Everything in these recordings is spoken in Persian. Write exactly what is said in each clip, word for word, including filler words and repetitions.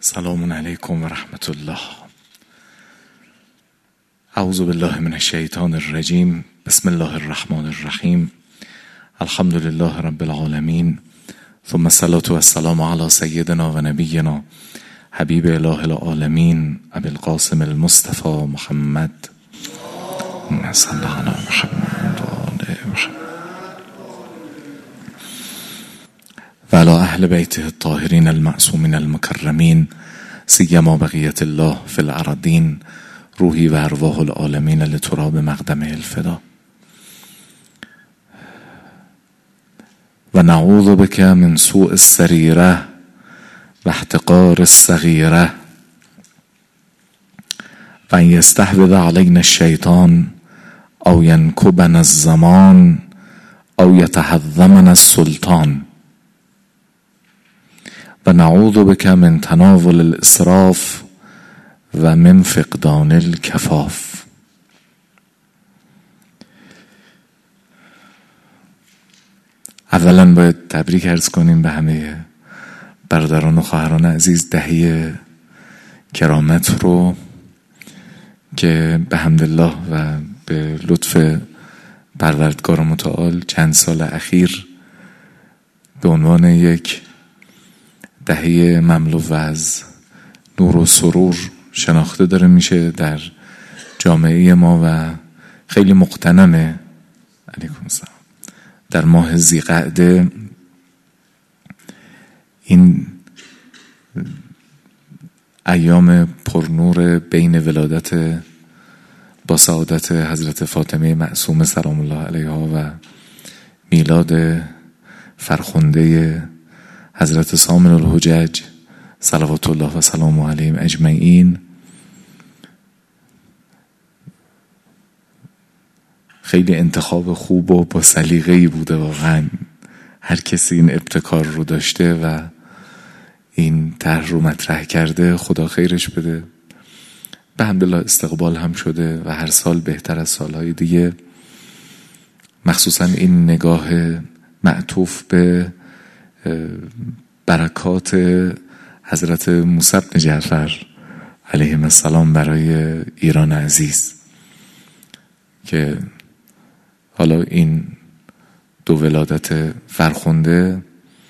سلام علیکم و رحمت الله. اعوذ بالله من الشیطان الرجیم. بسم الله الرحمن الرحیم. الحمد لله رب العالمین، ثم الصلاة والسلام علی سیدنا و نبینا حبیب اله العالمین ابی القاسم المصطفى محمد صلی الله علی محمد و آل محمد و علی اهل بیته الطاهرین المعصومین المکرمین سیما بقیت الله فی الارضین روحی و ارواح العالمین لتراب مقدمه الفدا. و نعوذ بک من سوء السریره و احتقار الصغیره و ان یستحوذ علینا الشیطان او ینکبنا الزمان او یتحظمنا السلطان. و نعوذ بک من تناول الاسراف و من فقدان الکفاف. اولا باید تبریک عرض کنیم به همه برادران و خواهران عزیز دهه کرامت رو که به حمدالله و به لطف پروردگار متعال چند سال اخیر به عنوان یک دهه مملو از نور و سرور شناخته داره میشه در جامعه ما و خیلی مقتنمه. علیکم السلام. در ماه ذی‌قعده این ایام پرنور بین ولادت با سعادت حضرت فاطمه معصومه سلام الله علیها و میلاد فرخنده حضرت سامن الحجج صلوات الله و سلام علیهم اجمعین خیلی انتخاب خوب و با سلیقه‌ای بوده. واقعا هر کسی این ابتکار رو داشته و این طرح رو مطرح کرده خدا خیرش بده. به حمدالله استقبال هم شده و هر سال بهتر از سالهای دیگه، مخصوصا این نگاه معطوف به برکات حضرت موسی بن جعفر علیهم السلام برای ایران عزیز که حالا این دو ولادت فرخنده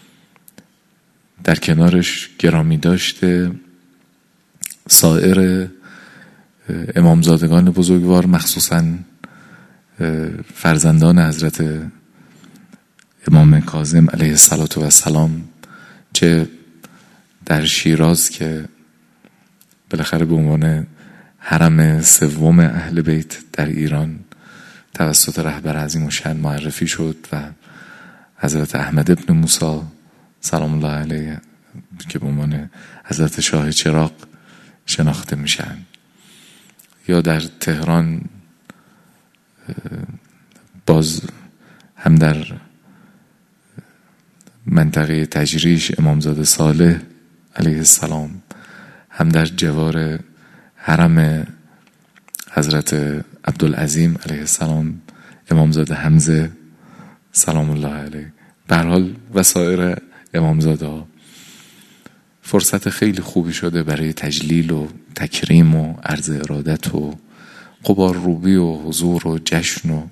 در کنارش گرامی داشته سایر امامزادگان بزرگوار، مخصوصا فرزندان حضرت امام کاظم علیه السلام، چه در شیراز که بالاخره به عنوان حرم سوم اهل بیت در ایران توسط رهبر عظیم الشأن معرفی شد و حضرت احمد ابن موسی سلام الله علیه که به عنوان حضرت شاه چراغ شناخته میشن، یا در تهران باز هم در منطقه تجریش امامزاده صالح علیه السلام، هم در جوار حرم حضرت عبدالعظیم علیه السلام امامزاده حمزه سلام الله علیه، به هر حال وسایر امامزاده ها. فرصت خیلی خوبی شده برای تجلیل و تکریم و عرض ارادت و غبارروبی و حضور و جشن و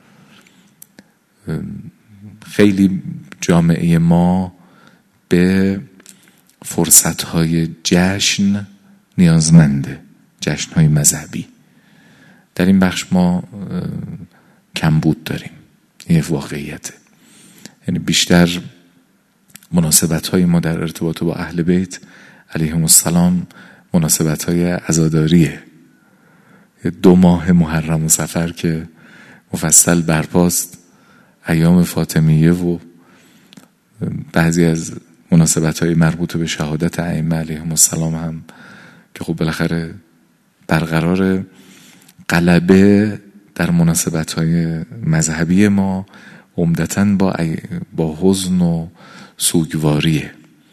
خیلی جامعه ما به فرصت‌های جشن نیازمنده، جشن‌های مذهبی. در این بخش ما کمبود داریم، این واقعیته. یعنی بیشتر مناسبت‌های ما در ارتباط با اهل بیت علیهم السلام مناسبت‌های عزاداریه. دو ماه محرم و صفر که مفصل برپاست، ایام فاطمیه و بعضی از مناسبت‌های مربوط به شهادت ائمه علیهم السلام هم که خب بالاخره برقرار غلبه در مناسبت‌های مذهبی ما عمدتاً با با حزن و سوگواریه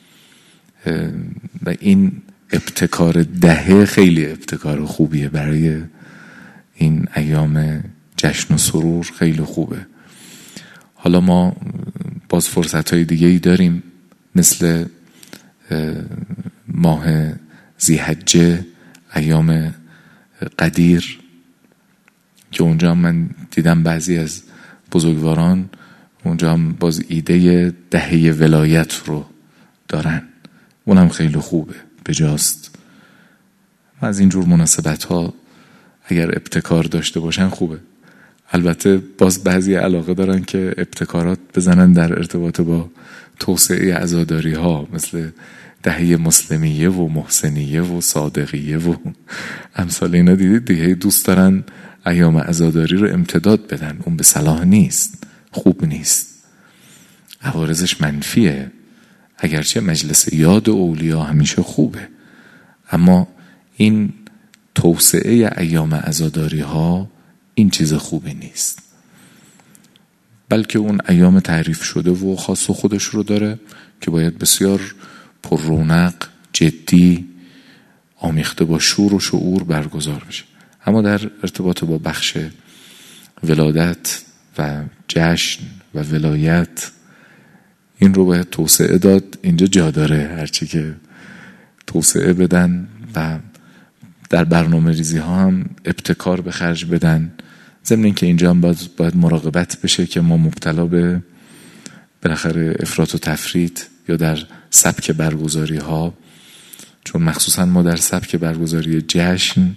و این ابتکار دهه خیلی ابتکار خوبیه برای این ایام جشن و سرور، خیلی خوبه. حالا ما باز فرصت‌های دیگه‌ای داریم مثل ماه ذی‌حجه، ایام قدیر، که اونجا من دیدم بعضی از بزرگواران اونجا هم باز ایده دهه ولایت رو دارن، اونم خیلی خوبه، بجاست. از اینجور مناسبت ها اگر ابتکار داشته باشن خوبه. البته باز بعضی علاقه دارن که ابتکارات بزنن در ارتباط با توسعه عزاداری ها، مثل دهه مسلمیه و محسنیه و صادقیه و امثال اینا. دیدید دیگه دوست دارن ایام عزاداری رو امتداد بدن. اون به صلاح نیست، خوب نیست، عوارضش منفیه. اگرچه مجلس یاد اولیا همیشه خوبه، اما این توسعه ایام عزاداری ها این چیز خوبی نیست، بلکه اون ایام تعریف شده و خاص خودش رو داره که باید بسیار پر رونق، جدی، آمیخته با شور و شعور برگزار بشه. اما در ارتباط با بخش ولادت و جشن و ولایت، این رو باید توسعه داد. اینجا جا داره هرچی که توسعه بدن و در برنامه ریزی ها هم ابتکار به خرج بدن. ضمن این که اینجا هم باید, باید مراقبت بشه که ما مبتلا به بالاخره افراط و تفریط یا در سبک برگزاری ها، چون مخصوصا ما در سبک برگزاری جشن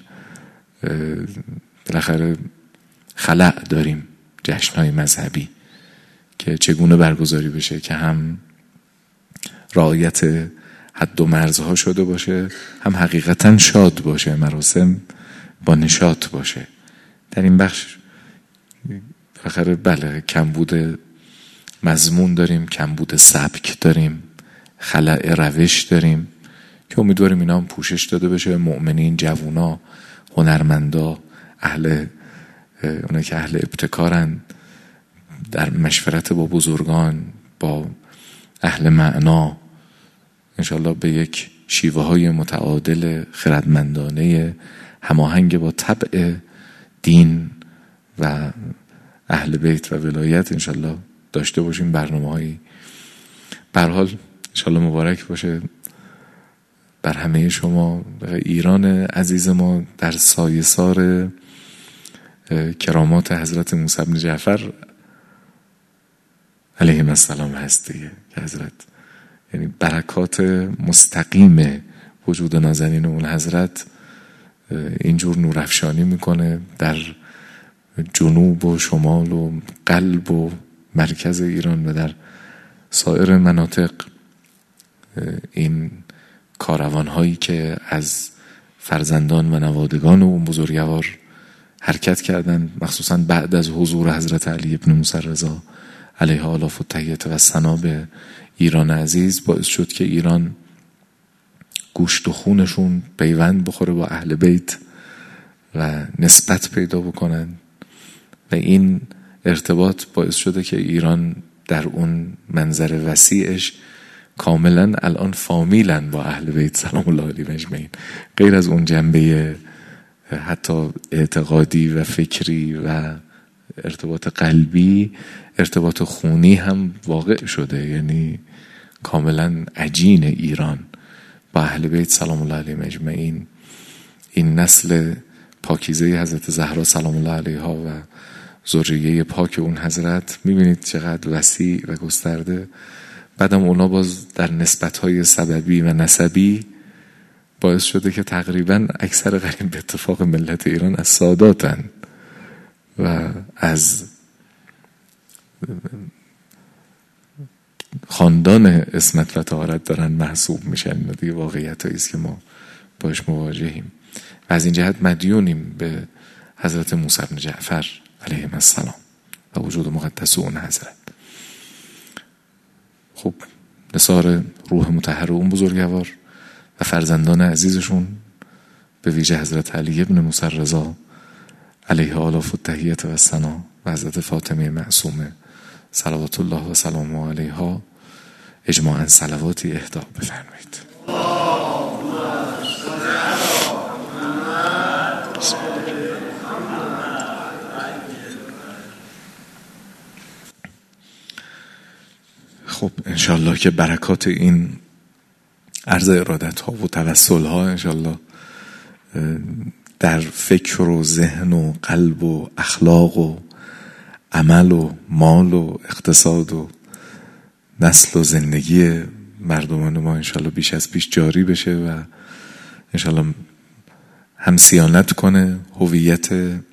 بالاخره خلأ داریم، جشن های مذهبی که چگونه برگزاری بشه که هم رعایت حد و مرزها شده باشه، هم حقیقتا شاد باشه، مراسم با نشاط باشه. در این بخش بالاخره بله کمبود مضمون داریم، کمبود سبک داریم، خلأ روش داریم که امیدواریم اینا هم پوشش داده بشه. مؤمنین، جوونا، هنرمندا، اهل اونا که اهل ابتکارن، در مشورت با بزرگان، با اهل معنا، انشالله به یک شیوه های متعادل خردمندانه هماهنگ با طبع دین و اهل بیت و ولایت انشالله داشته باشیم برنامه هایی. به هر حال انشالله مبارک باشه بر همه شما. ایران عزیز ما در سایه‌سار کرامات حضرت موسی بن جعفر علیهم السلام هست دیگه، که حضرت یعنی برکات مستقیم وجود نازنین اون حضرت اینجور نورافشانی میکنه در جنوب و شمال و قلب و مرکز ایران و در سایر مناطق. این کاروان هایی که از فرزندان و نوادگان و اون بزرگوار حرکت کردند، مخصوصا بعد از حضور حضرت علی ابن موسی رضا علیه آلاف و تحیت و ثنا به ایران عزیز، باعث شد که ایران گوشت و خونشون پیوند بخوره با اهل بیت و نسبت پیدا بکنن و این ارتباط باعث شده که ایران در اون منظر وسیعش کاملا الان فامیلن با اهل بیت سلام الله علیهم اجمعین. غیر از اون جنبه حتی اعتقادی و فکری و ارتباط قلبی، ارتباط خونی هم واقع شده، یعنی کاملا عجین ایران با اهل بیت سلام الله علیهم اجمعین. این نسل پاکیزه حضرت زهرا سلام الله علیها و ذریه پاک اون حضرت، میبینید چقدر وسیع و گسترده. بعدم اونا باز در نسبت‌های سببی و نسبی باعث شده که تقریبا اکثر قریب به اتفاق ملت ایران از ساداتن و از خاندان عصمت و طهارت دارن محسوب میشن. دیگه واقعیتایی است که ما باش مواجهیم و از این جهت مدیونیم به حضرت موسی بن جعفر علیهم السلام و وجود مقدس اون حضرت. خب نثار روح مطهر اون بزرگوار و فرزندان عزیزشون، به ویژه حضرت علی ابن موسی رضا علیه آلاف التحیت و ثنا و حضرت فاطمه معصومه صلوات الله و سلامه علیها، اجماعاً صلواتی اهدا بفرمایید. خب انشالله که برکات این عرض ارادت ها و توسل ها انشالله در فکر و ذهن و قلب و اخلاق و عمل و مال و اقتصاد و نسل و زندگی مردمان ما انشالله بیش از پیش جاری بشه و انشالله هم صیانت کنه هویت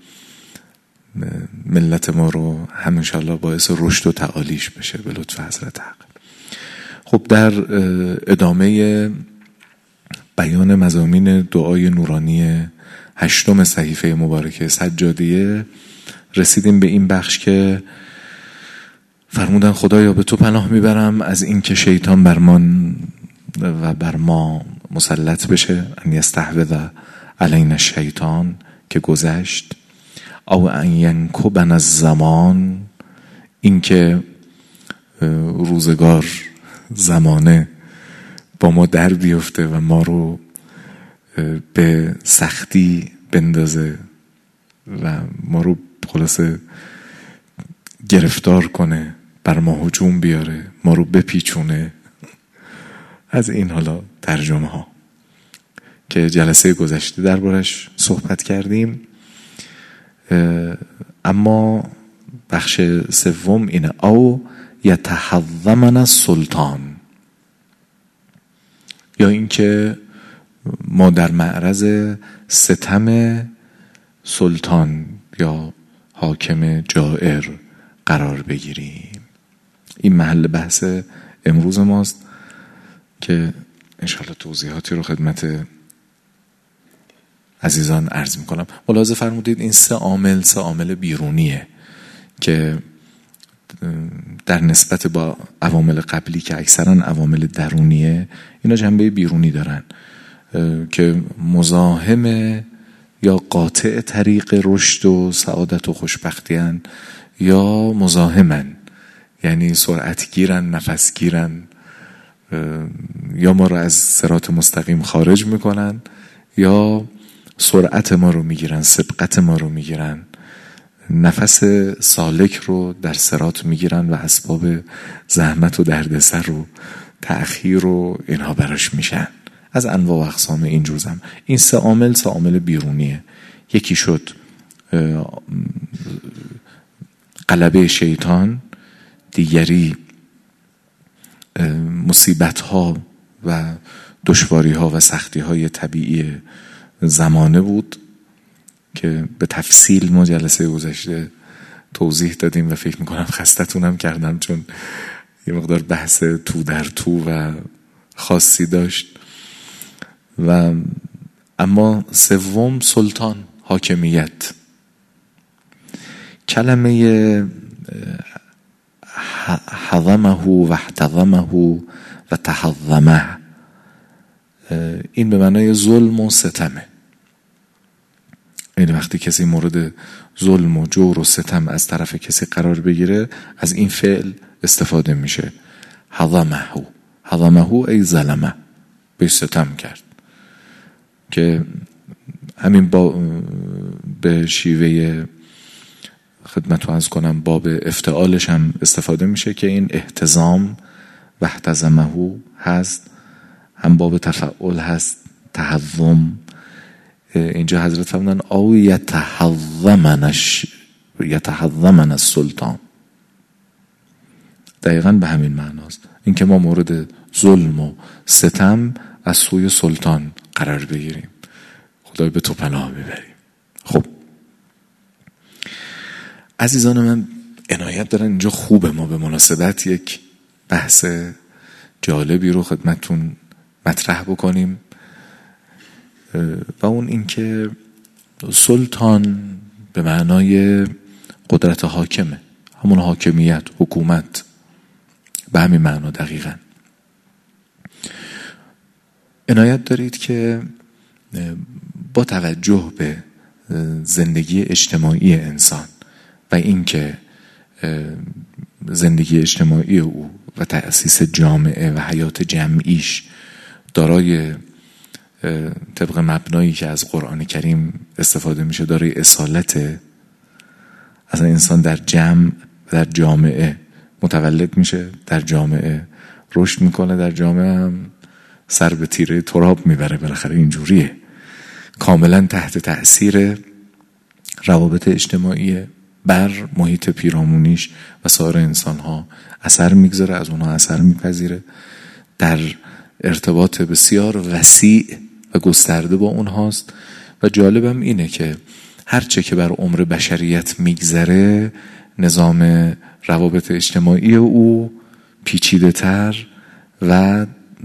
ملت ما رو، هم انشالله باعث رشد و تعالیش بشه به لطف حضرت حق. خب در ادامه بیان مضامین دعای نورانی هشتم صحیفه مبارکه سجادیه رسیدیم به این بخش که فرمودن خدایا به تو پناه میبرم از این که شیطان بر من و بر ما مسلط بشه، ان یستحوذ علینا الشیطان که گذشت، او ان ینکبنا الزمان این که روزگار زمانه با ما در بیفته و ما رو به سختی بندازه و ما رو خلاصه گرفتار کنه، بر ما هجوم بیاره، ما رو بپیچونه. از این حالا ترجمه ها که جلسه گذشته دربارش صحبت کردیم. اما بخش سوم اینه او یتحظمن السلطان، یا اینکه ما در معرض ستم سلطان یا حاکم جائر قرار بگیریم. این محل بحث امروز ماست که انشاءالله توضیحاتی رو خدمت عزیزان عرض میکنم. ملاحظه فرمودید این سه عامل سه عامل بیرونیه که در نسبت با عوامل قبلی که اکثرا عوامل درونیه، اینا جنبه بیرونی دارن که مزاحم یا قاطع طریق رشد و سعادت و خوشبختی هن، یا مزاحمن یعنی سرعت گیرن، نفس گیرن، یا ما رو از صراط مستقیم خارج میکنن یا سرعت ما رو میگیرن، سبقت ما رو میگیرن، نفس سالک رو در صراط میگیرن و اسباب زحمت و دردسر و تأخیر و اینها براش میشن. از انواع و اقسام این جزم. این سه عامل سه عامل بیرونیه. یکی شد غلبه شیطان، دیگری مصیبت ها و دشواری ها و سختی های طبیعی زمانه بود که به تفصیل ما جلسه گذشته توضیح دادیم و فکر میکنم خستتونم کردم چون یه مقدار بحث تو در تو و خاصی داشت. و اما سوم سلطان، حاکمیت. کلمه حظمه و احتظمه و تحظمه این به معنای ظلم و ستمه. این وقتی کسی مورد ظلم و جور و ستم از طرف کسی قرار بگیره از این فعل استفاده میشه. حظمه حظمه ای ظلمه، به ستم کرد، که همین با به شیوه خدمت رو عرض کنم باب افتعالش هم استفاده میشه که این احتزام و احتزمه هست، هم باب تفعول هست، تحظم. اینجا حضرت فرمودن او یتحظمنش یتحظمن السلطان، دقیقاً به همین معناست، این که ما مورد ظلم و ستم از سوی سلطان قرار بگیریم. خدای به تو پناه ببریم. خب عزیزان من عنایت دارن اینجا خوبه ما به مناسبت یک بحث جالبی رو خدمتتون مطرح بکنیم و اون این که سلطان به معنای قدرت حاکمه، همون حاکمیت، حکومت، به همین معنا دقیقاً. عنایت دارید که با توجه به زندگی اجتماعی انسان و اینکه زندگی اجتماعی او و تأسیس جامعه و حیات جمعیش دارای طبق مبنایی که از قرآن کریم استفاده میشه دارای اصالت، اصلا انسان در جمع در جامعه متولد میشه، در جامعه رشد میکنه، در جامعه هم سر به تیره تراب میبره، بالاخره اینجوریه. کاملا تحت تأثیر روابط اجتماعی بر محیط پیرامونیش و سایر انسانها اثر میگذاره، از اونها اثر میپذیره، در ارتباط بسیار وسیع و گسترده با اونهاست. و جالبم اینه که هرچه که بر عمر بشریت میگذره نظام روابط اجتماعی او پیچیده تر و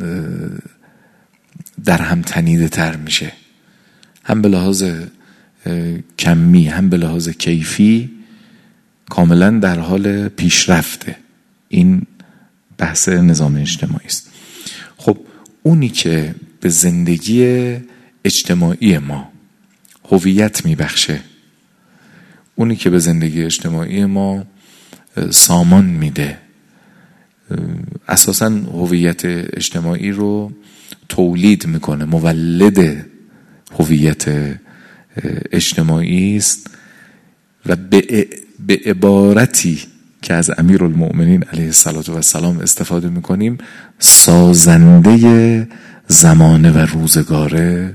در هم تنیده تر میشه، هم به لحاظ کمی هم به لحاظ کیفی کاملا در حال پیشرفته. این بحث نظام اجتماعی است. خب اونی که به زندگی اجتماعی ما هویت میبخشه، اونی که به زندگی اجتماعی ما سامان میده، اساساً هویت اجتماعی رو تولید میکنه، مولد هویت اجتماعی است و به به عبارتی که از امیرالمؤمنین علیه السلام استفاده میکنیم، سازنده زمانه و روزگار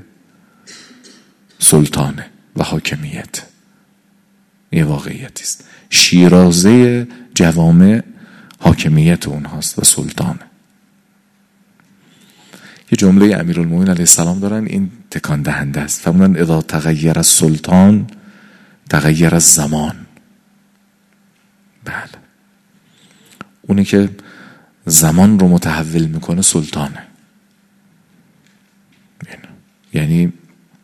سلطانه و حاکمیت. یه واقعیتی است. شیرازه جوامع حاکمیت اونهاست و سلطانه. یه جمله امیرالمومنین علیه السلام دارن، این تکان دهنده است. فرمودن اذا تغیر السلطان تغیر الزمان. بله، اونی که زمان رو متحول میکنه سلطانه. یعنی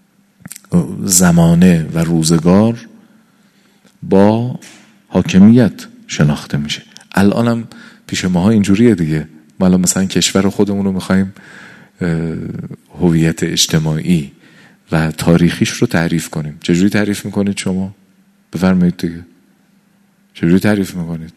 زمانه و روزگار با حاکمیت شناخته میشه. الانم پیش ماها اینجوریه دیگه. ما مثلا کشور خودمون رو میخوایم هویت اجتماعی و تاریخیش رو تعریف کنیم. چجوری تعریف میکنید شما؟ بفرمایید دیگه. چجوری تعریف میکنید؟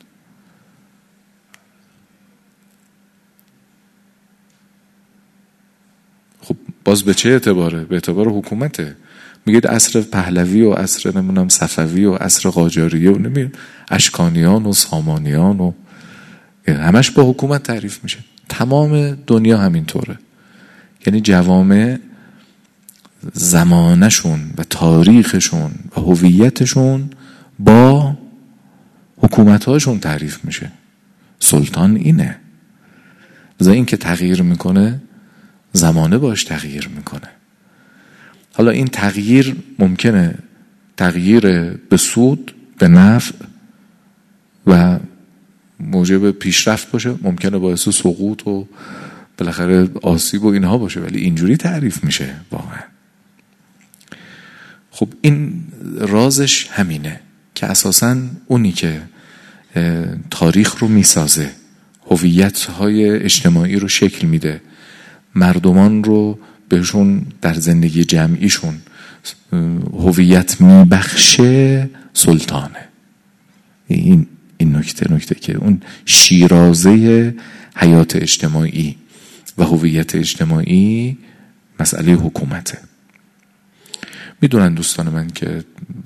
خب باز به چه اعتباره؟ به اعتبار حکومته. میگید عصر پهلوی و عصر نمیدونم صفوی و عصر قاجاریه و نمیدونم اشکانیان و سامانیان و همش با حکومت تعریف میشه. تمام دنیا همینطوره. یعنی جوامع زمانشون و تاریخشون و هویتشون با حکومت‌هاشون تعریف میشه. سلطان اینه. بذار این که تغییر میکنه زمانه باش تغییر میکنه. حالا این تغییر ممکنه تغییر به سود، به نفع و موجب پیشرفت باشه، ممکنه باعث سقوط و بالاخره آسیب و اینها باشه، ولی اینجوری تعریف میشه واقعا. خب این رازش همینه که اساساً اونی که تاریخ رو میسازه، هویت‌های اجتماعی رو شکل میده، مردمان رو بهشون در زندگی جمعیشون هویت میبخشه، سلطانه. این این نکته نکته که اون شیرازه حیات اجتماعی و هویت اجتماعی مسئله حکومته. میدونن دوستان من که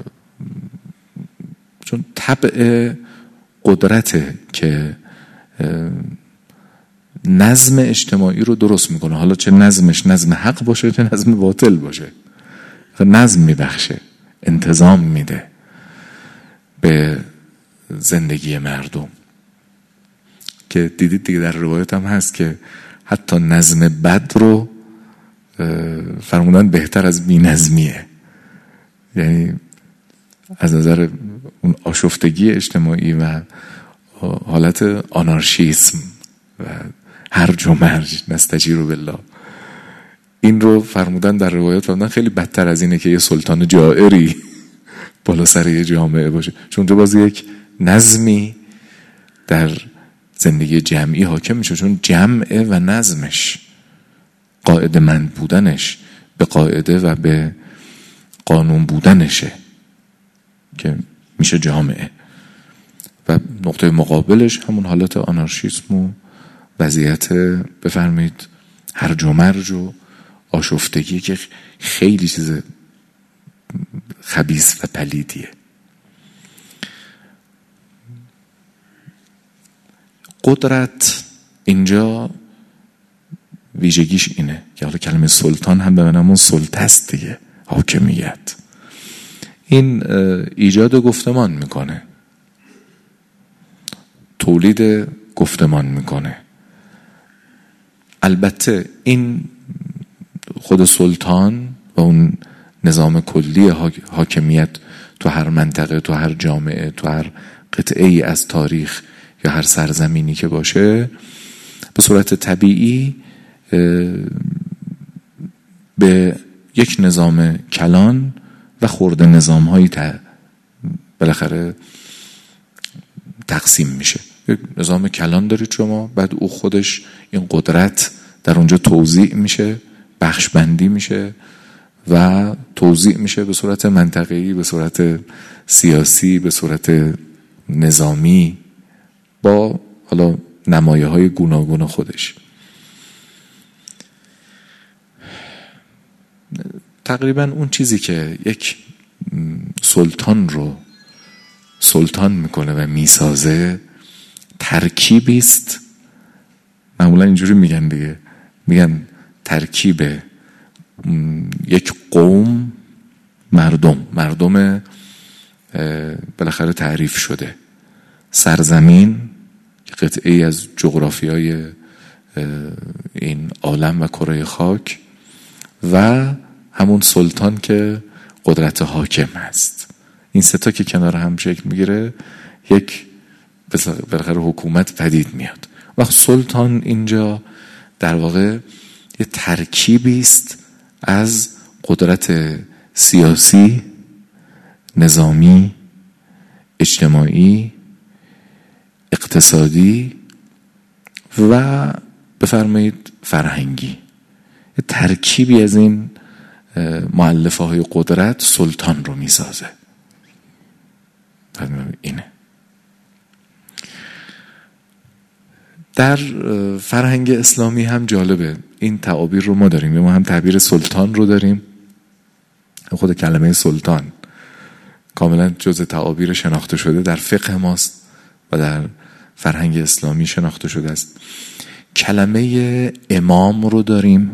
چون طبع قدرته که نظم اجتماعی رو درست میکنه، حالا چه نظمش نظم حق باشه چه نظم باطل باشه، و نظم میبخشه، انتظام میده به زندگی مردم. که دیدید دیگه در روایت هم هست که حتی نظم بد رو فرمودن بهتر از بی نظمیه. یعنی از نظر اون آشفتگی اجتماعی و حالت آنارشیسم و هرج و مرج، نستجیر بالله، این رو فرمودن در روایت فرمودن خیلی بدتر از اینه که یه سلطان جائری بالا سر یه جامعه باشه، چون تو باز یک نظمی در زندگی جمعی حاکم میشه، چون جمعه و نظمش، قاعده مند بودنش به قاعده و به قانون بودنشه که میشه جامعه. و نقطه مقابلش همون حالت آنارشیسم و وضعیت بفرمایید هرج و مرج و آشفتگی که خیلی چیز خبیث و پلیدیه. قدرت اینجا ویژگیش اینه که حالا کلمه سلطان هم به معنی سلطه است دیگه، حاکمیت. این ایجاد گفتمان میکنه، تولید گفتمان میکنه. البته این خود سلطان و اون نظام کلی حاکمیت تو هر منطقه، تو هر جامعه، تو هر قطعه ای از تاریخ یا هر سرزمینی که باشه، به صورت طبیعی به یک نظام کلان و خرده نظام هایی بالاخره تقسیم میشه. یک نظام کلان دارید شما، بعد او خودش این قدرت در اونجا توزیع میشه، بخش بندی میشه و توزیع میشه به صورت منطقه‌ای، به صورت سیاسی، به صورت نظامی، با حالا نمایه های گوناگون خودش. تقریبا اون چیزی که یک سلطان رو سلطان میکنه و میسازه ترکیبی است. معمولا اینجوری میگن دیگه، میگن ترکیب یک قوم، مردم مردم بالاخره تعریف شده، سرزمین، قطعه ای از جغرافیای این عالم و کره خاک، و همون سلطان که قدرت حاکم هست. این سه تا که کنار هم شکل میگیره یک بالاخره حکومت پدید میاد. و سلطان اینجا در واقع یه ترکیبی است از قدرت سیاسی، نظامی، اجتماعی، اقتصادی و بفرمایید فرهنگی. یه ترکیبی از این مؤلفه های قدرت سلطان رو میسازه. اینه. در فرهنگ اسلامی هم جالبه این تعابیر رو ما داریم. ما هم تعبیر سلطان رو داریم. خود کلمه سلطان کاملا جزء تعابیر شناخته شده در فقه ماست و در فرهنگ اسلامی شناخته شده است. کلمه امام رو داریم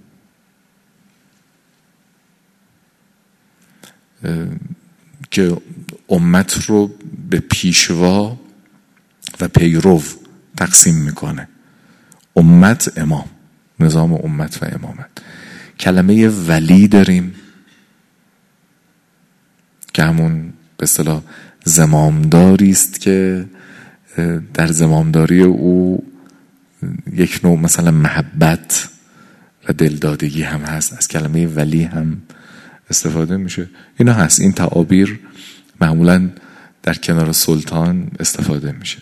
که امت رو به پیشوا و پیرو تقسیم میکنه. امت، امام، نظام امت و امامت. کلمه ولی داریم که همون به اصطلاح زمامداری است که در زمامداری او یک نوع مثلا محبت و دلدادگی هم هست. از کلمه ولی هم استفاده میشه. اینا هست. این تعابیر معمولا در کنار سلطان استفاده میشه.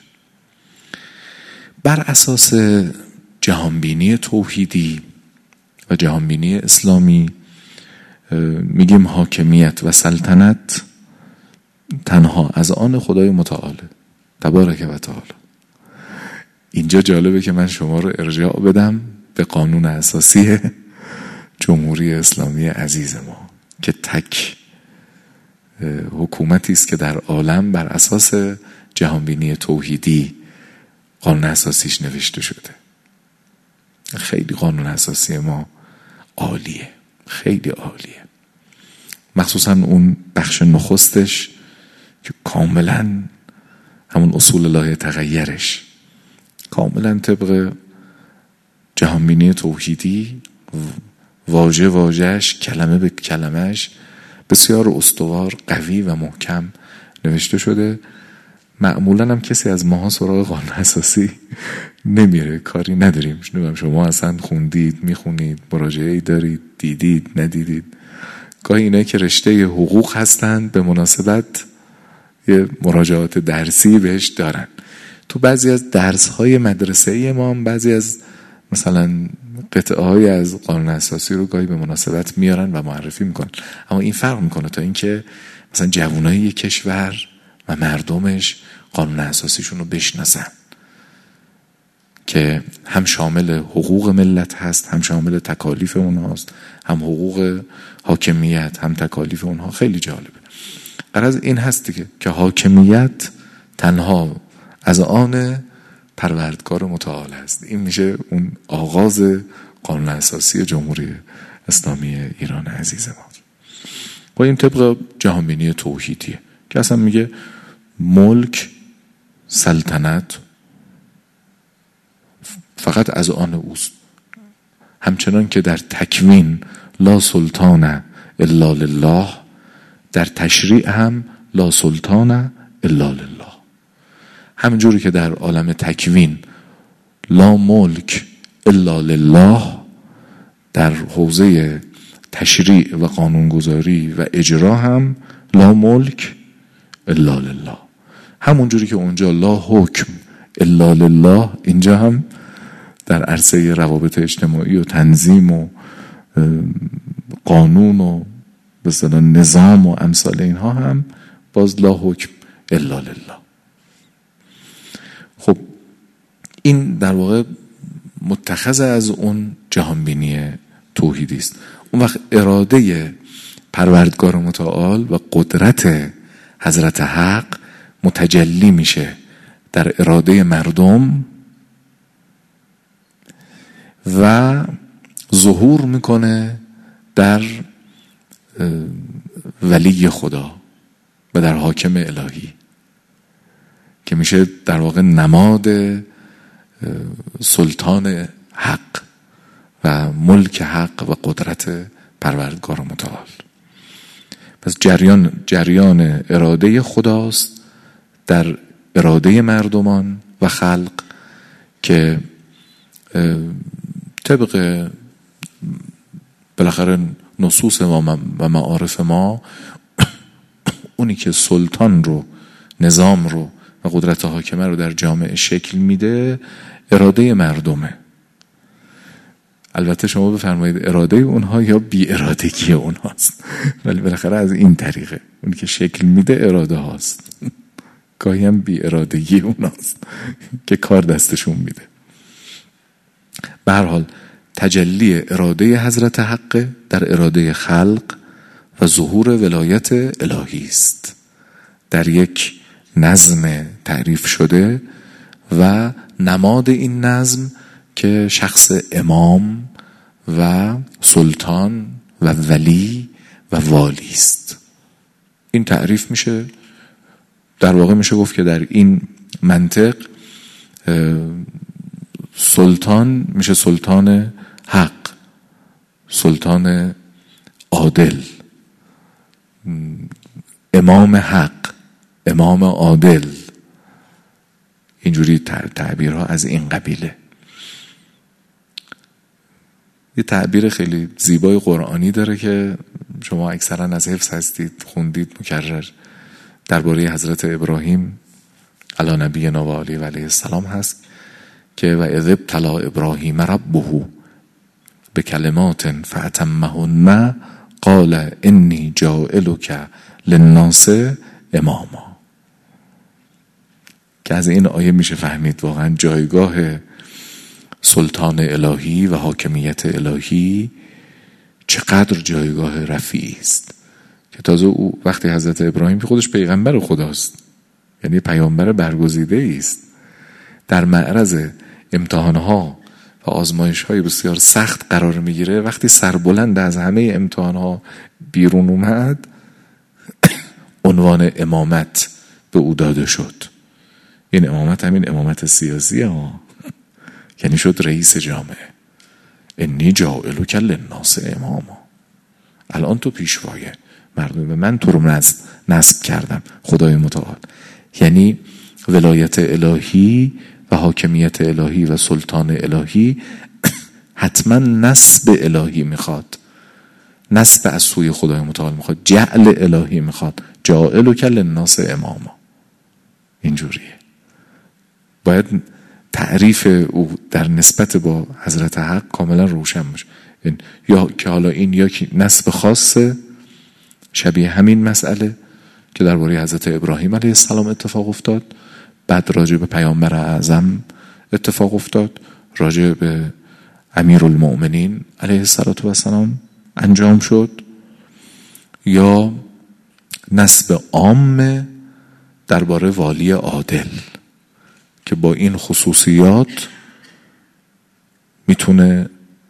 بر اساس جهانبینی توحیدی و جهانبینی اسلامی میگیم حاکمیت و سلطنت تنها از آن خدای متعال تبارک و تعالی. اینجا جالبه که من شما رو ارجاع بدم به قانون اساسی جمهوری اسلامی عزیز ما که تک حکومتی است که در عالم بر اساس جهانبینی توحیدی قانون اساسیش نوشته شده. خیلی قانون اساسی ما عالیه، خیلی عالیه. مخصوصا اون بخش نخستش که کاملا همون اصول لا تغییرش کاملا طبق جهانبینی توحیدی، واژه واژهش، کلمه به کلمهش بسیار استوار، قوی و محکم نوشته شده. معمولا هم کسی از ماها سراغ قانون اساسی نمیره، کاری نداریم. شما اصلا خوندید، میخونید، مراجعه‌ای دارید، دیدید، ندیدید. گاهی اینایی که رشته حقوق هستند به مناسبت یه مراجعات درسی بهش دارن. تو بعضی از درس‌های مدرسه‌ای ما هم بعضی از مثلا قطعه‌های از قانون اساسی رو گاهی به مناسبت میارن و معرفی میکنن. اما این فرق میکنه تا اینکه مثلا جوانای یک کشور و مردمش قانون اساسیشون رو بشناسن که هم شامل حقوق ملت هست، هم شامل تکالیف اونهاست، هم حقوق حاکمیت، هم تکالیف اونها. خیلی جالبه. غرض این هست که که حاکمیت تنها از آن پروردگار متعال است. این میشه اون آغاز قانون اساسی جمهوری اسلامی ایران عزیز ما. با این طبق جهانبینی توحیدیه که اصلا میگه ملک، سلطنت فقط از آن اوست، همچنان که در تکوین لا سلطان الا لله، در تشریع هم لا سلطان الا لله. همونجوری که در عالم تکوین لا ملک الا لله، در حوزه تشریع و قانونگذاری و اجرا هم لا ملک الا لله. همونجوری که اونجا لا حکم الا لله، اینجا هم در عرصه روابط اجتماعی و تنظیم و قانون و مثلا نظام و امثال اینها هم باز لا حکم الا لله. خب این در واقع متخذ از اون جهانبینی توحیدی است. اون وقت اراده پروردگار متعال و قدرت حضرت حق متجلی میشه در اراده مردم و ظهور میکنه در ولی خدا و در حاکم الهی که میشه در واقع نماد سلطان حق و ملک حق و قدرت پروردگار متعال. پس جریان جریان اراده خداست در اراده مردمان و خلق که طبق بالاخره نصوص ما و معارف ما اونی که سلطان رو، نظام رو و قدرت حاکمه رو در جامعه شکل میده اراده مردمه. البته شما بفرمایید اراده اونها یا بی ارادگی اونهاست، ولی بالاخره از این طریقه اونی که شکل میده اراده هاست، گاهی هم بی ارادگی اونهاست که کار دستشون میده. به هر حال تجلی اراده حضرت حق در اراده خلق و ظهور ولایت الهی است در یک نظم تعریف شده و نماد این نظم که شخص امام و سلطان و ولی و والی است. این تعریف میشه، در واقع میشه گفت که در این منطق سلطان میشه سلطان حق، سلطان عادل، امام حق، امام عادل. اینجوری تعبیرها از این قبیله. یه تعبیر خیلی زیبای قرآنی داره که شما اکثرا از حفظ هستید، خوندید مکرر، درباره حضرت ابراهیم علی نبینا و آله و علیه السلام هست که و اذ ابتلی ابراهیم ربه بکلمات فاتمهن قال انی جاعلک للناس اماما. که از این آیه میشه فهمید واقعا جایگاه سلطان الهی و حاکمیت الهی چقدر جایگاه رفیعی است، که تازه او وقتی حضرت ابراهیم که خودش پیغمبر خداست، یعنی پیامبر برگزیده است، در معرض امتحانها و آزمایش‌های بسیار سخت قرار میگیره، وقتی سربلند از همه امتحانها بیرون اومد عنوان امامت به او داده شد. این امامت همین امامت سیاسی ها، یعنی شد رئیس جامعه. انی جاعلک للناس اماما، الان تو پیشوایه مردم، من تو رو نصب, نصب کردم خدای متعال. یعنی ولایت الهی و حاکمیت الهی و سلطان الهی حتما نصب الهی میخواد، نصب از سوی خدای متعال میخواد، جعل الهی میخواد، جاعلک للناس اماما. اینجوریه. باید تعریف او در نسبت با حضرت حق کاملا روشن باشه، یا که حالا این یا نسب خاصه شبیه همین مسئله که درباره حضرت ابراهیم علیه السلام اتفاق افتاد، بعد راجع به پیامبر اعظم اتفاق افتاد، راجع به امیرالمؤمنین علیه السلام انجام شد، یا نسب عام درباره والی عادل که با این خصوصیات میتونه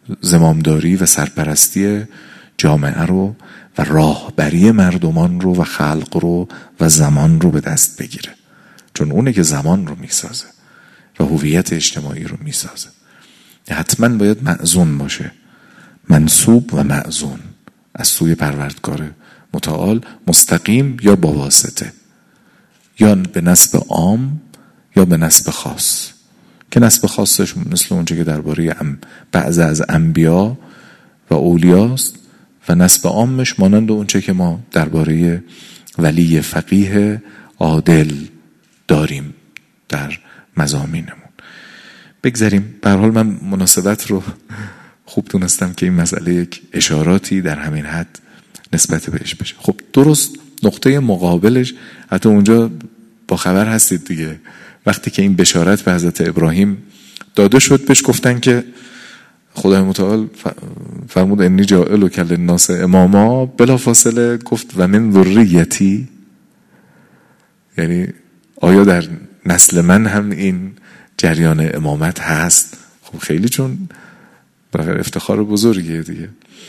زمامداری و سرپرستی جامعه رو و راهبری مردمان رو و خلق رو و زمان رو به دست بگیره، چون اونه که زمان رو میسازه و هویت اجتماعی رو میسازه. حتما باید مأذون باشه، منسوب و مأذون از سوی پروردگار متعال، مستقیم یا با واسطه، یا به نسب عام یا به نسب خاص، که نسب خاصش مثل اونچه که درباره بعض از انبیا و اولیاست و نسب عامش مانند اونچه که ما درباره ولی فقیه عادل داریم در مضامینمون. بگذاریم. به هر حال من مناسبت رو خوب دونستم که این مسئله یک اشاراتی در همین حد نسبت بهش بشه. خب درست نقطه مقابلش، حتی اونجا با خبر هستید دیگه، وقتی که این بشارت به حضرت ابراهیم داده شد بهش گفتن که خدای متعال فرمود انی جاعلک للناس اماما، بلا فاصله گفت و من ذریتی، یعنی آیا در نسل من هم این جریان امامت هست؟ خب خیلی چون افتخار بزرگیه دیگه.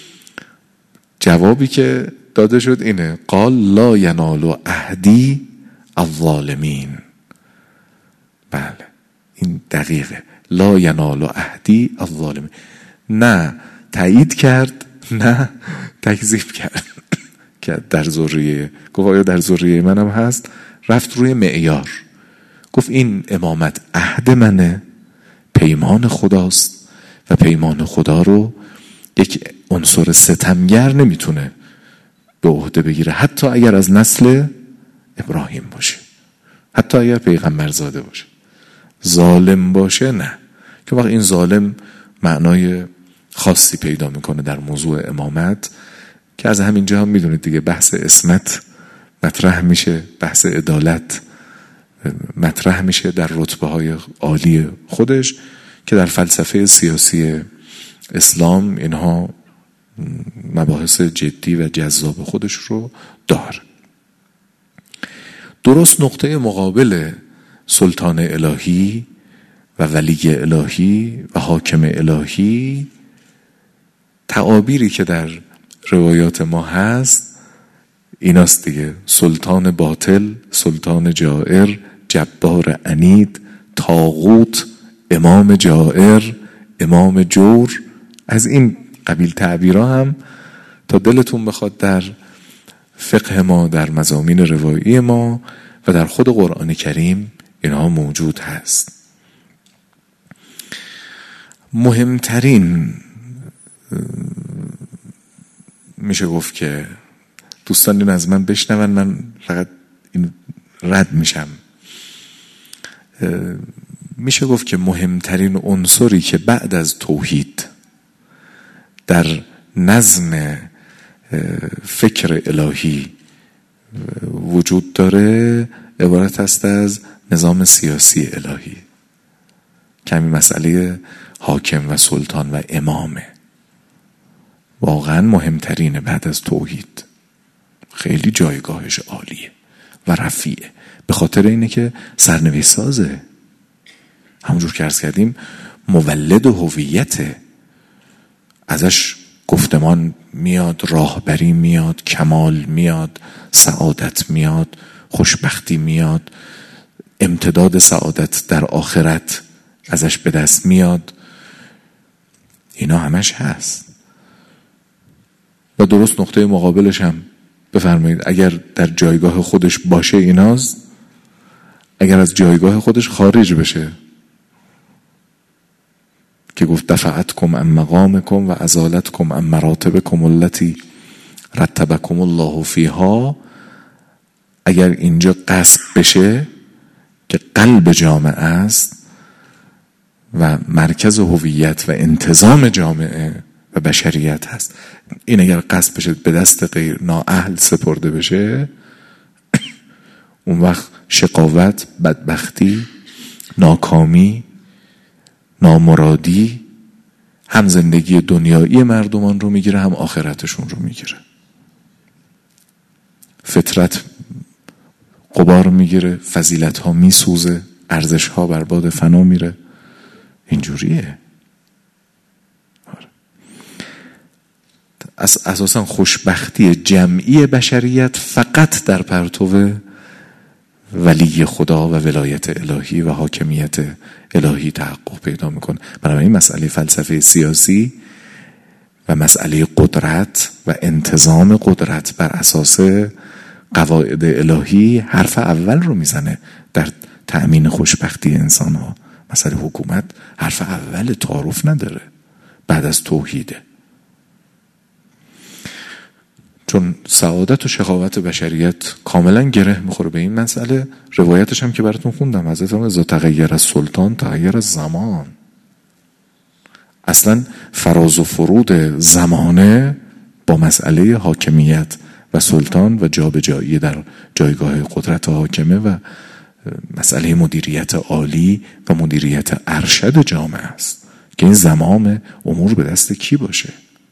جوابی که داده شد اینه قال لا ینال عهدی الظالمین. بله این دقیقه، لا ینال عهدی الظالمین، نه تایید کرد نه تکذیب کرد که در ذریه، گفت آیا در ذریه منم هست؟ رفت روی معیار، گفت این امامت عهد منه، پیمان خداست و پیمان خدا رو یک عنصر ستمگر نمیتونه به عهده بگیره، حتی اگر از نسل ابراهیم باشه، حتی اگر پیغمبر زاده باشه. ظالم باشه نه، که وقت این ظالم معنای خاصی پیدا میکنه در موضوع امامت، که از همینجا هم میدونید دیگه بحث اسمت مطرح میشه، بحث عدالت مطرح میشه در رتبه های عالی خودش، که در فلسفه سیاسی اسلام اینها مباحث جدی و جذاب خودش رو داره. درست نقطه مقابل سلطان الهی و ولی الهی و حاکم الهی، تعابیری که در روایات ما هست ایناست دیگه: سلطان باطل، سلطان جائر، جبار عنید، طاغوت، امام جائر، امام جور. از این قبیل تعبیرها هم تا دلتون بخواد در فقه ما، در مضامین روایی ما و در خود قرآن کریم اینها موجود هست. مهمترین میشه گفت که دوستان این از من بشنون، من فقط این رد میشم، میشه گفت که مهمترین عنصری که بعد از توحید در نظم فکر الهی وجود داره عبارت است از نظام سیاسی الهی، که همین مسئله حاکم و سلطان و امامه. واقعا مهمترینه بعد از توحید، خیلی جایگاهش عالیه و رفیعه، به خاطر اینه که سرنوشت سازه، همونجور که عرض کردیم مولد هویته، ازش گفتمان میاد، راهبری میاد، کمال میاد، سعادت میاد، خوشبختی میاد، امتداد سعادت در آخرت ازش به دست میاد، اینا همش هست. و درست نقطه مقابلش هم بفرمایید، اگر در جایگاه خودش باشه ایناست، اگر از جایگاه خودش خارج بشه، که گفت دفعتکم عن مقامکم و ازالتکم عن مراتبکم التي رتبکم الله فیها، اگر اینجا قصد بشه که قلب جامعه است و مرکز هویت و انتظام جامعه و بشریت هست، این اگر قصد بشه به دست غیر نااهل سپرده بشه، اون وقت شقاوت، بدبختی، ناکامی، نامرادی هم زندگی دنیایی مردمان رو میگیره، هم آخرتشون رو میگیره. فطرت غبار میگیره، فضیلت ها میسوزه، ارزش ها برباد فنا میره. اینجوریه. از اساسا خوشبختی جمعی بشریت فقط در پرتو ولی خدا و ولایت الهی و حاکمیت الهی تحقق پیدا میکنه. بنابراین مسئله فلسفه سیاسی و مسئله قدرت و انتظام قدرت بر اساس قواعد الهی حرف اول رو میزنه در تأمین خوشبختی انسان ها. مسئله حکومت حرف اول تعارف نداره، بعد از توحیده. چون سعادت و شقاوت بشریت کاملا گره میخوره به این مسئله. روایتش هم که براتون خوندم، حضرت هم اذا تغییر از سلطان تغییر از زمان. اصلا فراز و فرود زمانه با مسئله حاکمیت و سلطان و جابجایی در جایگاه قدرت حاکمه و مسئله مدیریت عالی و مدیریت ارشد جامعه است که این زمام امور به دست کی باشه؟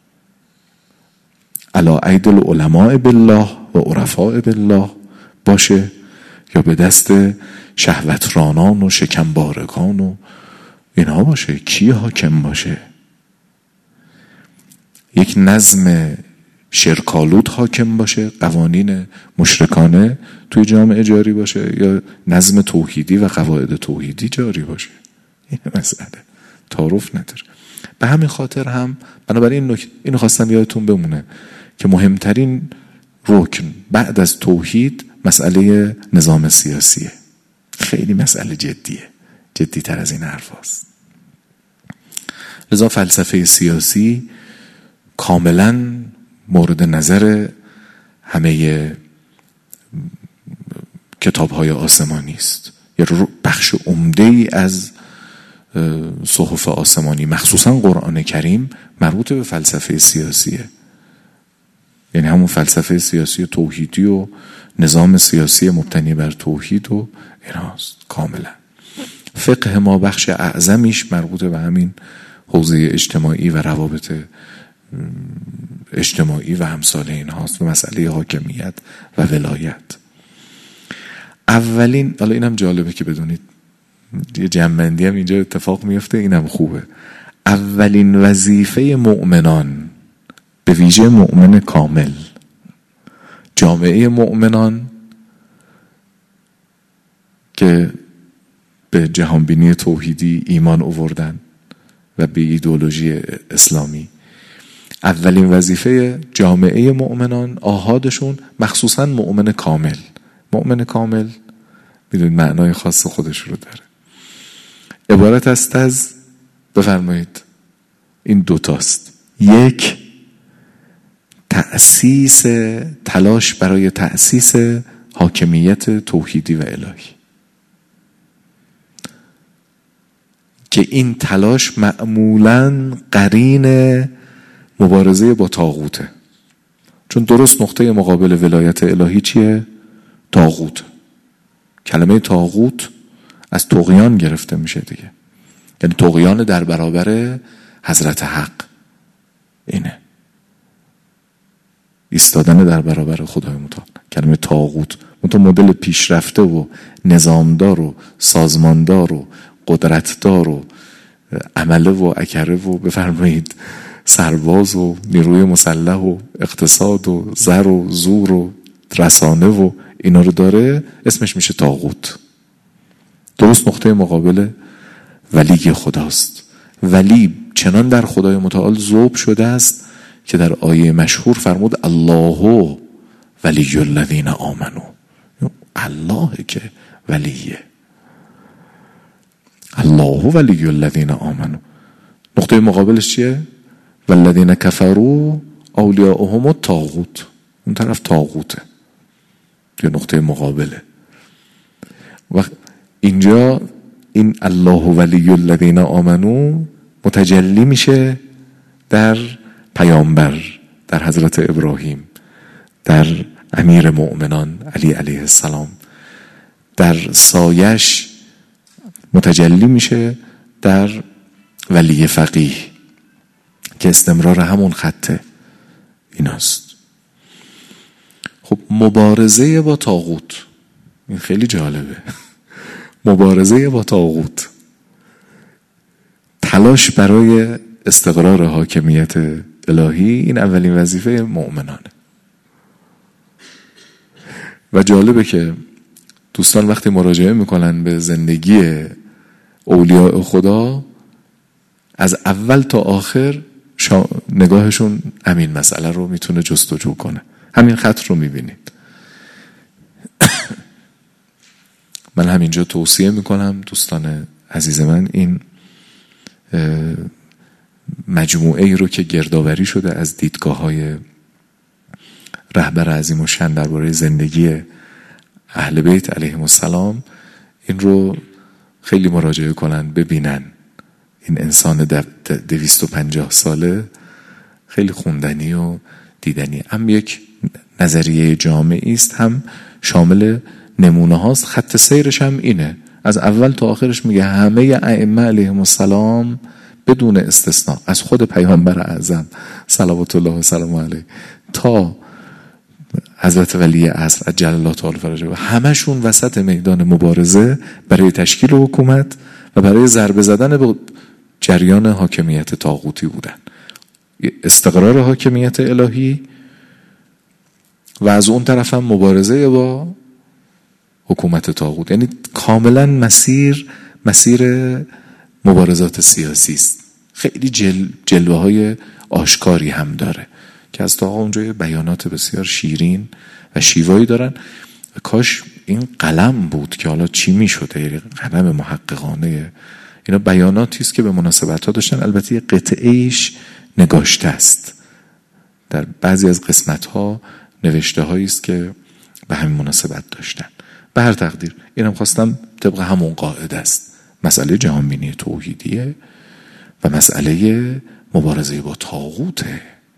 علی اید العلماء بالله و عرفاء بالله باشه یا به دست شهوترانان و شکمبارگان و اینها باشه؟ کی حاکم باشه؟ یک نظم شرکالود حاکم باشه، قوانین مشرکانه توی جامعه جاری باشه، یا نظم توحیدی و قواعد توحیدی جاری باشه؟ این مسئله تعارف نداره. به همین خاطر هم بنابراین این اینو خواستم یادتون بمونه که مهمترین رکن بعد از توحید مسئله نظام سیاسیه. خیلی مسئله جدیه، جدی تر از این حرف هست. لذا فلسفه سیاسی کاملا مورد نظر همه کتاب‌های آسمانی است. یه بخش عمده ای از صحف آسمانی مخصوصا قرآن کریم مربوط به فلسفه سیاسیه. یعنی همون فلسفه سیاسی توحیدی و نظام سیاسی مبتنی بر توحید و ایناست کاملا. فقه ما بخش اعظمیش مربوط به همین حوزه اجتماعی و روابط اجتماعی و همسال این هاست و مسئله حاکمیت و ولایت. اولین، حالا اینم جالبه که بدونید، یه جمع‌بندی هم اینجا اتفاق میفته، اینم خوبه. اولین وظیفه مؤمنان، به ویژه مؤمن کامل، جامعه مؤمنان که به جهانبینی توحیدی ایمان آوردن و به ایدئولوژی اسلامی، اولین وظیفه جامعه مؤمنان، آحادشون، مخصوصا مؤمن کامل. مؤمن کامل میدونید معنای خاص خودش رو داره. عبارت است از، بفرمایید، این دوتاست. یک، تأسیس، تلاش برای تأسیس حاکمیت توحیدی و الهی، که این تلاش معمولاً قرین مبارزه با طاغوته. چون درست نقطه مقابل ولایت الهی چیه؟ طاغوت. کلمه طاغوت از طغیان گرفته میشه دیگه، یعنی طغیان در برابر حضرت حق. اینه ایستادن در برابر خدای متعال. کلمه طاغوت منتها مدل پیشرفته و نظامدار و سازماندار و قدرتدار و عمله و اکره و بفرمایید سرباز و نیروی مسلح و اقتصاد و زر و زور و رسانه و اینا رو داره، اسمش میشه طاغوت. درست نقطه مقابل ولی خداست. ولی چنان در خدای متعال ذوب شده است که در آیه مشهور فرمود الله ولی الذین آمنو. الله که ولیه، الله ولی الذین آمنو. نقطه مقابلش چیه؟ والذین کفروا اولیاؤهم الطاغوت. اون طرف طاغوته، یه نقطه مقابله. و اینجا این الله ولی الذین آمنو متجلی میشه در پیامبر، در حضرت ابراهیم، در امیر مؤمنان علی علیه السلام، در سایش متجلی میشه در ولی فقیه که استمرار همون خطه ایناست. خب مبارزه با طاغوت، این خیلی جالبه. مبارزه با طاغوت، تلاش برای استقرار حاکمیت الهی، این اولین وظیفه مؤمنانه. و جالبه که دوستان وقتی مراجعه میکنن به زندگی اولیاء خدا، از اول تا آخر شا... نگاهشون همین مسئله رو میتونه جستجو کنه. همین خط رو میبینید. من همینجا توصیه میکنم دوستان عزیز من، این مجموعه ای رو که گردآوری شده از دیدگاه های رهبر عظیم الشأن درباره زندگی اهل بیت علیهم السلام، این رو خیلی مراجعه کنن، ببینن. این انسان دویست و پنجاه ساله خیلی خوندنی و دیدنی، هم یک نظریه جامعی است، هم شامل نمونه هاست. خط سیرش هم اینه، از اول تا آخرش میگه همه ائمه علیهم السلام بدون استثناء، از خود پیامبر اعظم صلوات الله و سلام علیه تا حضرت ولی عصر عجل الله تعالی فرجه، و همشون وسط میدان مبارزه برای تشکیل حکومت و برای ضربه زدن به جریان حاکمیت طاغوتی بودن. استقرار حاکمیت الهی و از اون طرف هم مبارزه با حکومت طاغوت. یعنی کاملا مسیر مسیر مبارزات سیاسی است. خیلی جل جلوه های آشکاری هم داره که از تا اونجا بیانات بسیار شیرین و شیوایی دارن. کاش این قلم بود که حالا چی می شده، یعنی قلم محققانه. اینا بیاناتی است که به مناسبت ها داشتن. البته یه قطعه ایش نگاشته است، در بعضی از قسمت ها نوشته هایی است که به همین مناسبت داشتن. به هر تقدیر اینم خواستم طبق همون قاعده است، مسئله جهانبینی توحیدیه و مسئله مبارزه با طاغوته.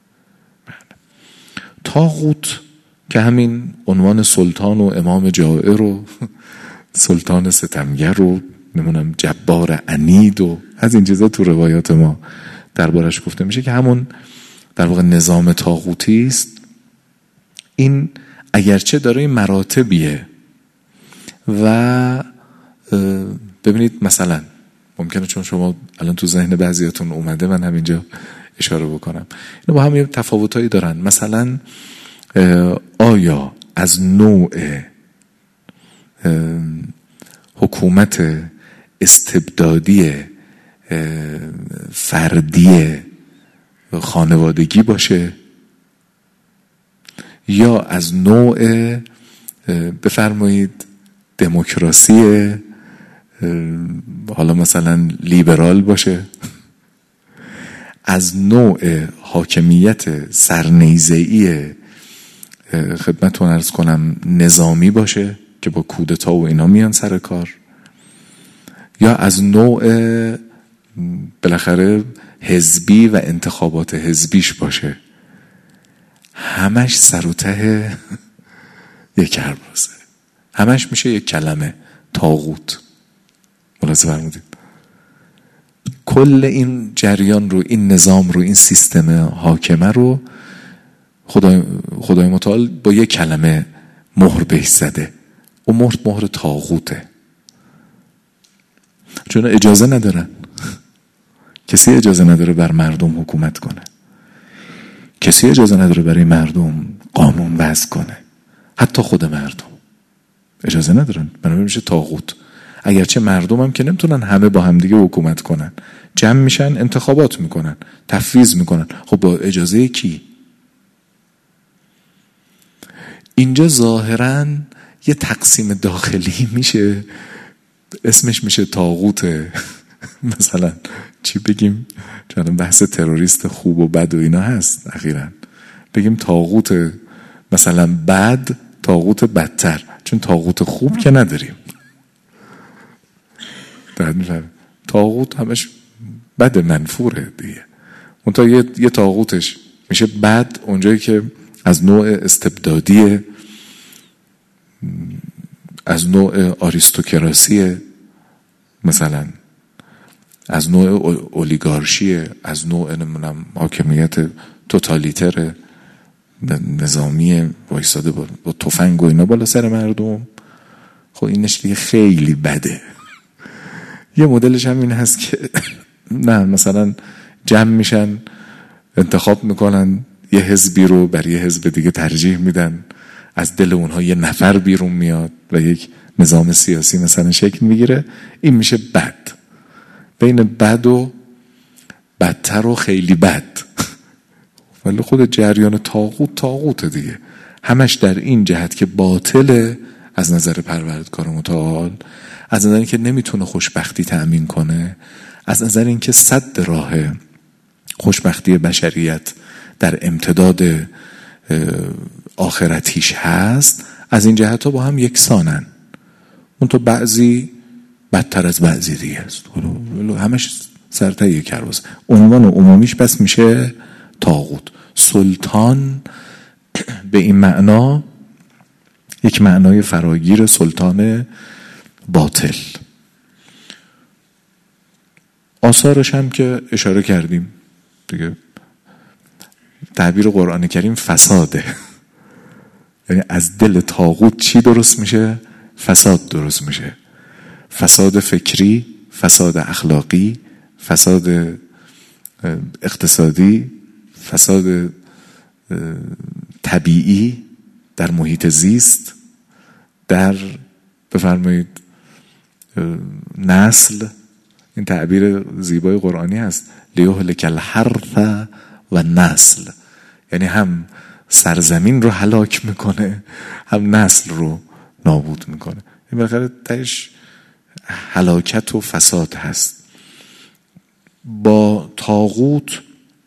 طاغوت که همین عنوان سلطان و امام جائر و سلطان ستمگر و نمونم جبار عنید و از این چیزا تو روایات ما دربارش گفته میشه، که همون در واقع نظام طاغوتی است. این اگرچه داره مراتبیه و ببینید مثلا ممکنه چون شما الان تو ذهن بعضیاتون اومده من همینجا اشاره بکنم، اینا با هم یه تفاوتایی دارن. مثلا آیا از نوع حکومت استبدادی فردی خانوادگی باشه، یا از نوع بفرمایید دموکراسی حالا مثلا لیبرال باشه، از نوع حاکمیت سرنیزه‌ای خدمتتون عرض کنم نظامی باشه که با کودتا و اینا میان سر کار، یا از نوع بالاخره حزبی و انتخابات حزبیش باشه. همش سر و ته یک کرباسه، همش میشه یک کلمه طاغوت. ملاحظه فرمودید؟ کل این جریان رو، این نظام رو، این سیستم حاکمه رو خدای, خدای متعال با یک کلمه مهر بهش زده. و مهر مهر طاغوته، چون اجازه ندارن. کسی اجازه نداره بر مردم حکومت کنه، کسی اجازه نداره برای مردم قانون وضع کنه، حتی خود مردم اجازه ندارن. بنابراین میشه طاغوت. اگرچه مردم هم که نمیتونن همه با همدیگه حکومت کنن، جمع میشن انتخابات میکنن، تفویض میکنن. خب با اجازه کی؟ اینجا ظاهراً یه تقسیم داخلی میشه، اسمش میشه طاغوت. مثلا چی بگیم؟ چون بحث تروریست خوب و بد و اینا هست اخیراً، بگیم طاغوت مثلا بد، طاغوت بدتر، چون طاغوت خوب که نداریم. طاغوت همش بد منفوره دیگه. منتها یه, یه طاغوتش میشه بد اونجایی که از نوع استبدادی، از نوع آریستوکراسی، مثلا از نوع اولیگارشی، از نوع نمونم حاکمیت توتالیتر نظامی وایساده با, با تفنگ و اینا بالا سر مردم. خب اینش دیگه خیلی بده. یه مدلش هم این هست که نه مثلا جمع میشن انتخاب میکنن یه حزبی رو بر یه حزب دیگه ترجیح میدن، از دل اونها یه نفر بیرون میاد و یک نظام سیاسی مثلا شکل میگیره. این میشه بد. بین بد و بدتر و خیلی بد. ولی خود جریان طاغوت طاغوت دیگه، همش در این جهت که باطله از نظر پروردگار متعال، از نظر اینکه نمیتونه خوشبختی تأمین کنه، از نظر اینکه سد راه خوشبختی بشریت در امتداد آخرتیش هست. از این جهت ها با هم یکسانن، اون تو بعضی بدتر از بعضی دیگه است، همش سرتای کروز. عنوان عمومیش بس میشه طاغوت. سلطان به این معنا یک معنای فراگیر سلطان باطل. آثارش هم که اشاره کردیم دیگه، تعبیر قرآن کریم فساده. یعنی از دل طاغوت چی درست میشه؟ فساد درست میشه. فساد فکری، فساد اخلاقی، فساد اقتصادی، فساد طبیعی در محیط زیست، در بفرمایید نسل. این تعبیر زیبای قرآنی هست، لیهلک الحرث و نسل. یعنی هم سرزمین رو هلاک میکنه، هم نسل رو نابود میکنه. این بالاخره تهش هلاکت و فساد هست. با طاغوت،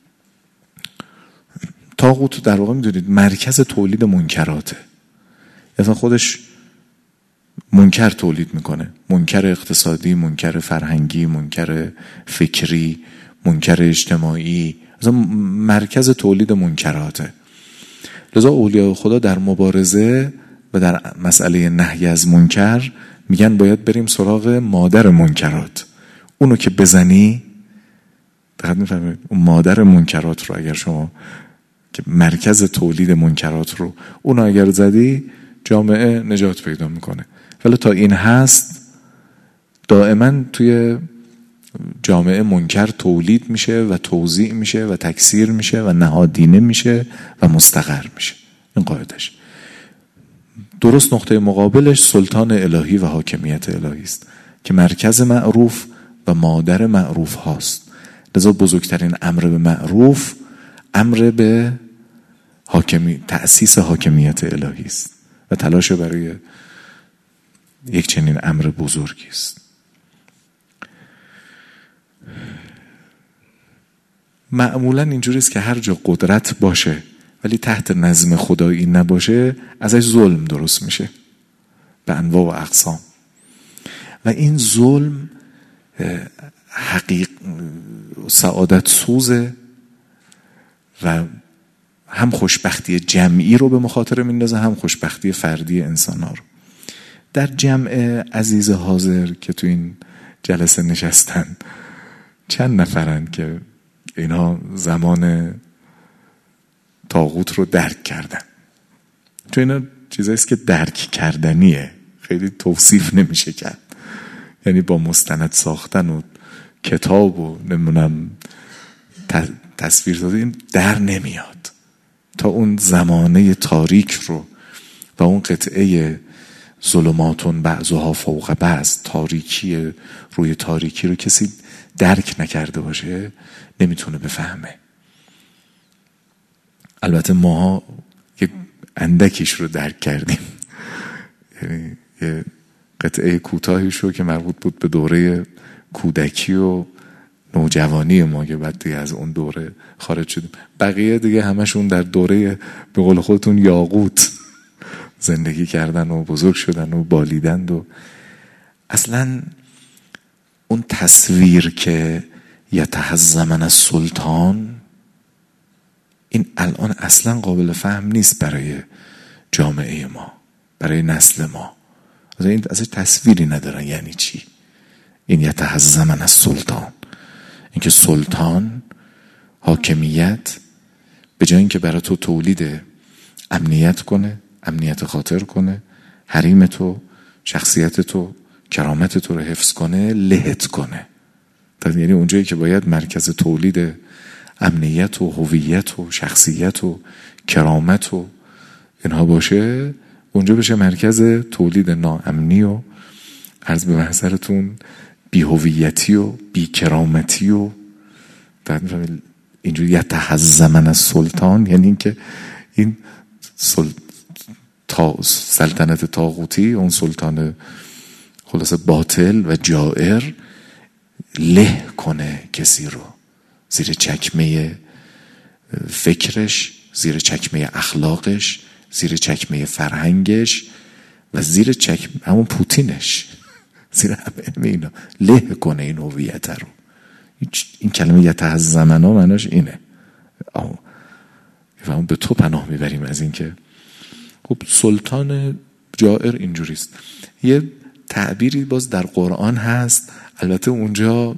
طاغوت در واقع میدونید مرکز تولید منکراته. مثلا خودش منکر تولید میکنه، منکر اقتصادی، منکر فرهنگی، منکر فکری، منکر اجتماعی، مثلا مرکز تولید منکراته. لذا اولیاء خدا در مبارزه و در مسئله نهی از منکر میگن باید بریم سراغ مادر منکرات. اونو که بزنی، دقیق میفهمید، اون مادر منکرات رو اگر شما که مرکز تولید منکرات رو اونو اگر زدی، جامعه نجات پیدا میکنه. ولی تا این هست دائما توی جامعه منکر تولید میشه و توزیع میشه و تکثیر میشه و نهادینه میشه و مستقر میشه. این قاعدش. درست نقطه مقابلش سلطان الهی و حاکمیت الهی است که مرکز معروف و مادر معروف هاست. لذا بزرگترین امر به معروف امر به حاکمی تأسیس حاکمیت الهی است و تلاش برای یک چنین امر بزرگی است. معمولا اینجوری است که هر جا قدرت باشه ولی تحت نظم خدایی نباشه، ازش ظلم درست میشه به انواع و اقسام. و این ظلم حقیق سعادت سوزه و هم خوشبختی جمعی رو به مخاطره میندازه، هم خوشبختی فردی انسان ها رو. در جمع عزیز حاضر که تو این جلسه نشستن، چند نفرن که اینا زمان طاغوت رو درک کردن؟ چون اینا چیزاییست که درک کردنیه، خیلی توصیف نمیشه کرد. یعنی با مستند ساختن و کتاب و نمیدونم تصویر سازی در نمیاد تا اون زمانه تاریک رو و اون قطعه ظلماتون بعضها فوق بعض، تاریکی روی تاریکی رو کسی درک نکرده باشه نمیتونه بفهمه. البته ما یک اندکیش رو درک کردیم، یعنی یه قطعه کوتاهیش رو که مربوط بود به دوره کودکی و نوجوانی ما که بعد دیگه از اون دوره خارج شدیم. بقیه دیگه همشون در دوره به قول خودتون یاقوت زندگی کردن و بزرگ شدن و بالیدند. و اصلا اون تصویر که یتهزمن السلطان، این الان اصلا قابل فهم نیست برای جامعه ما، برای نسل ما. این اصلا تصویری ندارن یعنی چی این یتهزمن السلطان. اینکه سلطان، حاکمیت، به جای اینکه برای تو تولید امنیت کنه، امنیت خاطر کنه، حریم تو، شخصیت تو، کرامت تو رو حفظ کنه، لهت کنه. یعنی اونجایی که باید مرکز تولید امنیت و هویت و شخصیت و کرامت و اینها باشه، اونجا بشه مرکز تولید ناامنی و عرض به محضرتون بی هویتی و بی کرامتی و اینجوری یتحزمن از سلطان، یعنی اینکه این سل... تا... سلطنت طاغوتی، اون سلطان خلاصه باطل و جائر، له کنه کسی رو زیر چکمه فکرش، زیر چکمه اخلاقش، زیر چکمه فرهنگش و زیر چکمه همون پوتینش، زیر همه اینا له کنه این هویت رو. این کلمه یتحزمن ها معناش اینه. و به تو پناه میبریم از این که خب سلطان جائر اینجوریست. یه تعبیری باز در قرآن هست، البته اونجا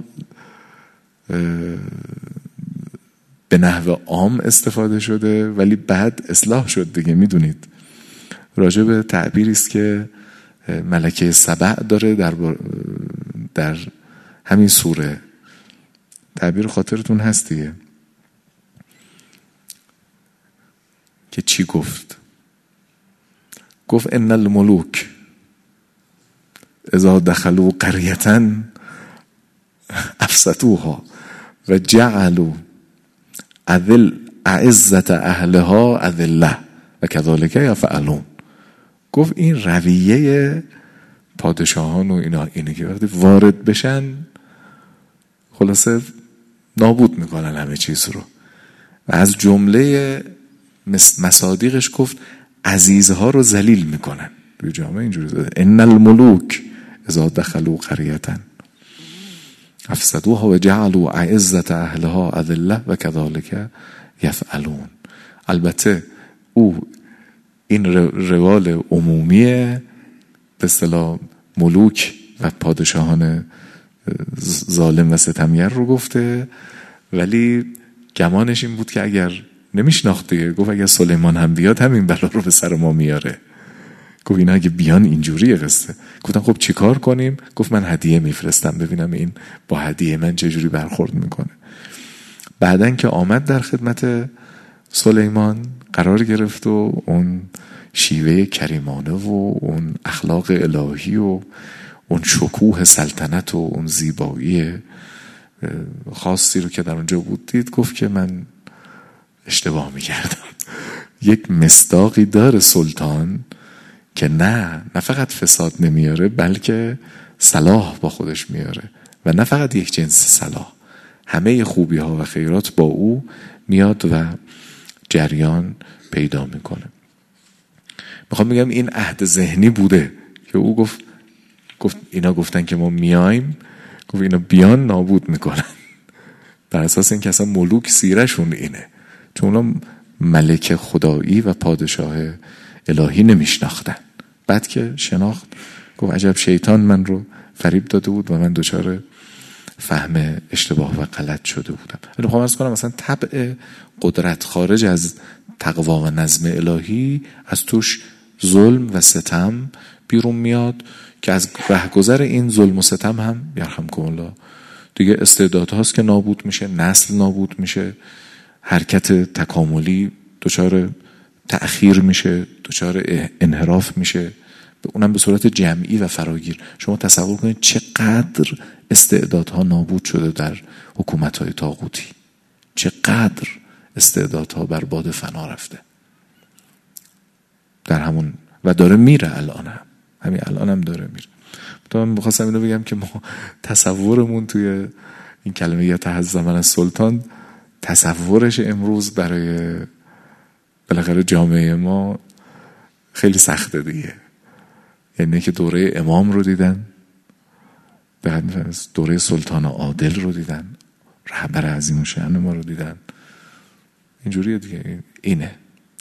به نحو عام استفاده شده ولی بعد اصلاح شد دیگه، میدونید راجع به تعبیری است که ملکه سبع داره در در همین سوره. تعبیر خاطرتون هست دیگه که چی گفت؟ گفت ان الملوک اذا دخلوا قریة افسدوها و جعلوا اذل اعزة اهلها اذله و كذلك یفعلون. گفت این رویه پادشاهان و اینا اینه که وقتی وارد بشن خلاصه نابود میکنن همه چیز رو. و از جمله مصادیقش گفت عزیزها رو ذلیل میکنن. توی جامعه اینجوری داده ان الملوک اذا دخلوا قریة افسدوها و جعلوا اعزة اهلها اذله و كذلك یفعلون. البته او این روال عمومیه، به اصطلاح ملوک و پادشاهان ظالم و ستمگر رو گفته، ولی گمانش این بود که اگر نمیشناخت دیگه، گفت اگر سلیمان هم بیاد همین بلا رو به سر ما میاره. گفت اینا اگه بیان اینجوریه قصه. گفتن خب چیکار کنیم؟ گفت من هدیه میفرستم ببینم این با هدیه من چجوری برخورد میکنه. بعدن که آمد در خدمت سلیمان قرار گرفت و اون شیوه کریمانه و اون اخلاق الهی و اون شکوه سلطنت و اون زیبایی خاصی رو که در اونجا بود دید، گفت که من اشتباه میکردم. یک مصداقی داره سلطان که نه نه فقط فساد نمیاره بلکه صلاح با خودش میاره، و نه فقط یک جنس صلاح، همه خوبی ها و خیرات با او میاد و جریان پیدا میکنه. میخوام بگم این عهد ذهنی بوده که او گفت گفت اینا گفتن که ما میایم، گفت اینا بیان نابود میکنن. بر اساس این که اصلا ملوک سیرشون اینه، چون اونا ملک خدایی و پادشاه الهی نمیشناختن. بعد که شناخت گفت عجب شیطان من رو فریب داده بود و من دچار فهم اشتباه و غلط شده بودم. ولی میخوام عرض کنم مثلا طبع قدرت خارج از تقوا و نظم الهی از توش ظلم و ستم بیرون میاد که از رهگذر این ظلم و ستم هم یرحمکم الله دیگه استعداد هاست که نابود میشه، نسل نابود میشه، حرکت تکاملی دچار تأخیر میشه، دچار انحراف میشه، اونم به صورت جمعی و فراگیر. شما تصور کنید چقدر استعدادها نابود شده در حکومت‌های طاغوتی، چقدر استعدادها بر باد فنا رفته در همون، و داره میره الان هم همین الان هم داره میره. تو من بخواستم اینو بگم که ما تصورمون توی این کلمه یتحزمن از سلطان، تصورش امروز برای بالاخره جامعه ما خیلی سخته دیگه. یعنی که دوره امام رو دیدن، دوره سلطان عادل رو دیدن، رهبر عظیم الشأن ما رو دیدن، اینجوریه دیگه. اینه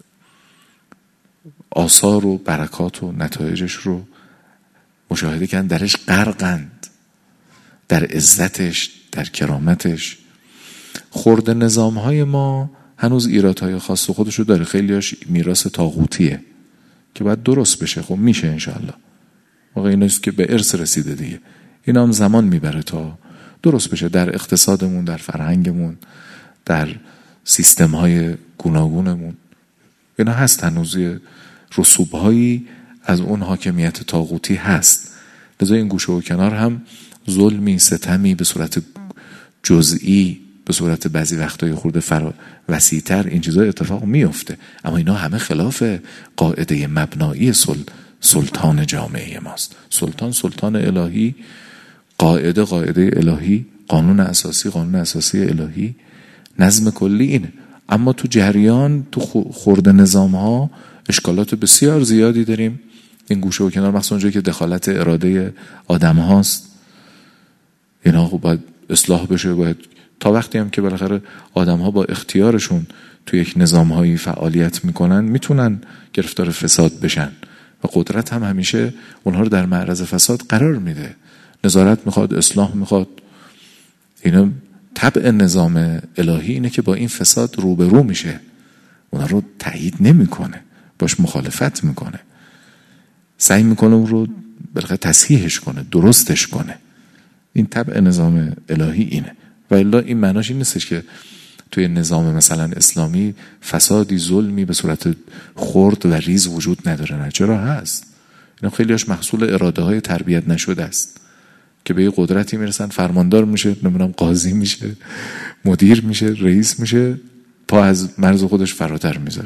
آثار و برکات و نتایجش رو مشاهده کردن، درش غرقند، در عزتش، در کرامتش. خرد نظام‌های ما هنوز ایرادهای خاص خودشو داره، خیلیاش میراث طاغوتیه که باید درست بشه. خب میشه انشاءالله، واقعا ایناست که به ارث رسیده دیگه، اینا هم زمان میبره تا درست بشه، در اقتصادمون، در فرهنگمون، در سیستم های گوناگونمون. اینا هست، هنوز رسوب هایی از اون حاکمیت طاغوتی هست. لذا این گوشه و کنار هم ظلمی، ستمی به صورت جزئی، به صورت بعضی وقتای خورده فرا وسیع‌تر این چیزا اتفاق میفته، اما اینا همه خلاف قاعده مبنایی سل... سلطان جامعه ماست. سلطان سلطان الهی، قاعده قاعده الهی، قانون اساسی قانون اساسی الهی، نظم کلی اینه. اما تو جریان، تو خورد نظام ها اشکالات بسیار زیادی داریم. این گوشه و کنار مخصوصا اونجایی که دخالت اراده آدم هاست، اینا خب باید اصلاح بشه. باید تا وقتی هم که بالاخره آدم ها با اختیارشون تو یک نظام هایی فعالیت میکنن میتونن گرفتار فساد بشن و قدرت هم همیشه اونها رو در معرض فساد قرار میده. نظارت میخواد، اصلاح میخواد. اینا طبع نظام الهی اینه که با این فساد روبرو میشه، اونها رو تایید نمیکنه، باش مخالفت میکنه، سعی میکنه اون رو بالاخره تصحیحش کنه، درستش کنه. این طبع نظام الهی اینه. و الا این معناش این نیستش که توی نظام مثلا اسلامی فسادی، ظلمی به صورت خرد و ریز وجود نداره. نه، چرا هست. اینا خیلیاش محصول اراده های تربیت نشده است که به یه قدرتی میرسن، فرماندار میشه، نمیدونم قاضی میشه، مدیر میشه، رئیس میشه، پا از مرز خودش فراتر میذاره.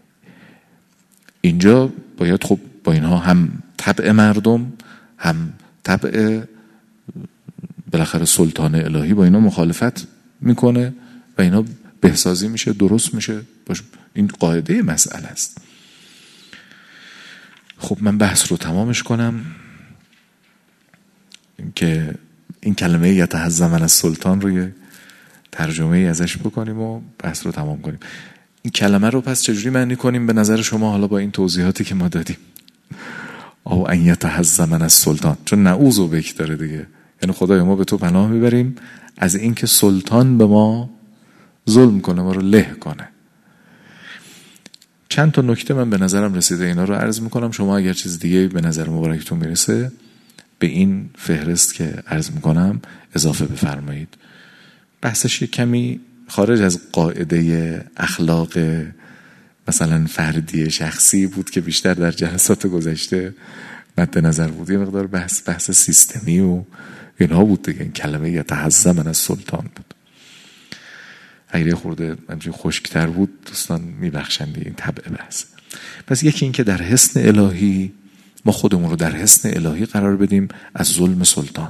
اینجا باید خب با اینها هم طبع مردم، هم طبع بالاخره سلطان الهی با اینا مخالفت میکنه و اینا بهسازی میشه، درست میشه. باش این قاعده مسئله است. خب من بحث رو تمامش کنم که این کلمه یتهزم از سلطان رو یه ترجمه ای ازش بکنیم و بحث رو تمام کنیم. این کلمه رو پس چجوری معنی کنیم به نظر شما حالا با این توضیحاتی که ما دادیم؟ او ان یتهزم از سلطان، چون نعوذ بک داره دیگه، یعنی خدای ما به تو پناه میبریم از اینکه سلطان به ما ظلم کنه، ما رو له کنه. چند تا نکته من به نظرم رسیده، اینا رو عرض میکنم. شما اگر چیز دیگه به نظر مبارکتون میرسه به این فهرست که عرض میکنم اضافه بفرمایید. بحثش کمی خارج از قاعده اخلاق مثلا فردی شخصی بود که بیشتر در جلسات گذشته مد نظر بود. یه مقدار بحث بحث سیستمی و اینها بود دیگه. این کلمه یتهزم از سلطان بود. اگه خورده همچین خشکتر بود دوستان میبخشند این طبع بحث. پس یکی این که در حصن الهی ما خودمون رو در حصن الهی قرار بدیم از ظلم سلطان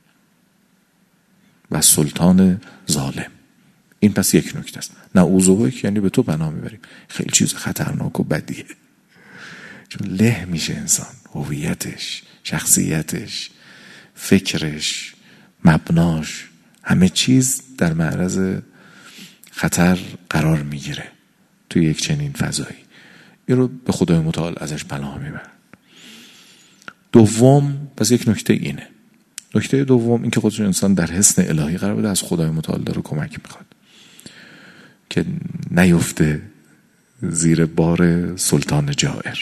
و سلطان ظالم. این پس یک نکته است. نعوذ بک یعنی به تو پناه میبریم. خیلی چیز خطرناک و بدیه، چون له میشه انسان، هویتش، شخصیتش، فکرش، مبناش، همه چیز در معرض خطر قرار میگیره توی یک چنین فضایی. این رو به خدای متعال ازش پناه میبرن. دوم، پس یک نکته اینه. نکته دوم این که خودش انسان در حصن الهی قرار بده، از خدای متعال داره کمک میخواد که نیفته زیر بار سلطان جائر.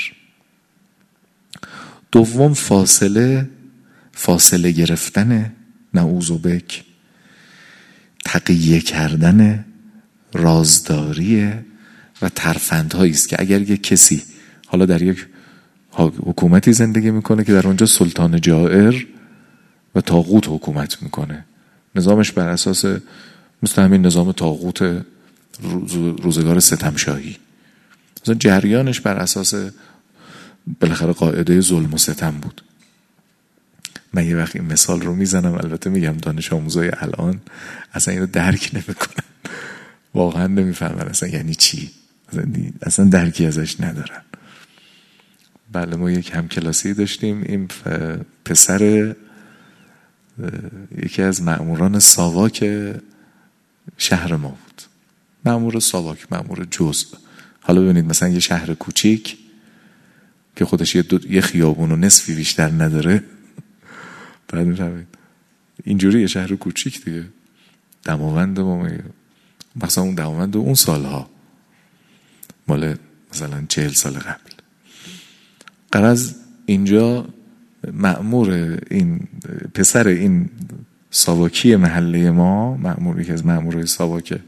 دوم، فاصله فاصله گرفتن، نعوذ بک، تقیه کردن، رازداری و ترفندهایی است که اگر یک کسی حالا در یک حکومتی زندگی میکنه که در اونجا سلطان جائر و طاغوت حکومت میکنه، نظامش بر اساس مثل همین نظام طاغوت روزگار ستمشاهی، مثلا جریانش بر اساس بالاخره قاعده ظلم و ستم بود. من یه وقت این مثال رو میزنم، البته میگم دانش آموزای الان اصلا اینو درک نمیکنن، واقعا نمیفهمن اصلا یعنی چی، اصلا درکی ازش ندارن. بله، ما یک همکلاسی داشتیم، این پسر یکی از مأموران ساواک شهر ما بود، مأمور ساواک، مأمور جزء. حالا ببینید مثلا یه شهر کوچیک که خودش یه, دو... یه خیابون و نصفی بیشتر نداره، بعد می‌فهمید اینجوری یه شهر کوچیک دیگه، دماوند ما مثلا اون دماوند اون سالها مال مثلا چهل سال قبل. غرض اینجا مأمور این پسر این ساواکی محله ما، مأموری که از مأمورای ساواک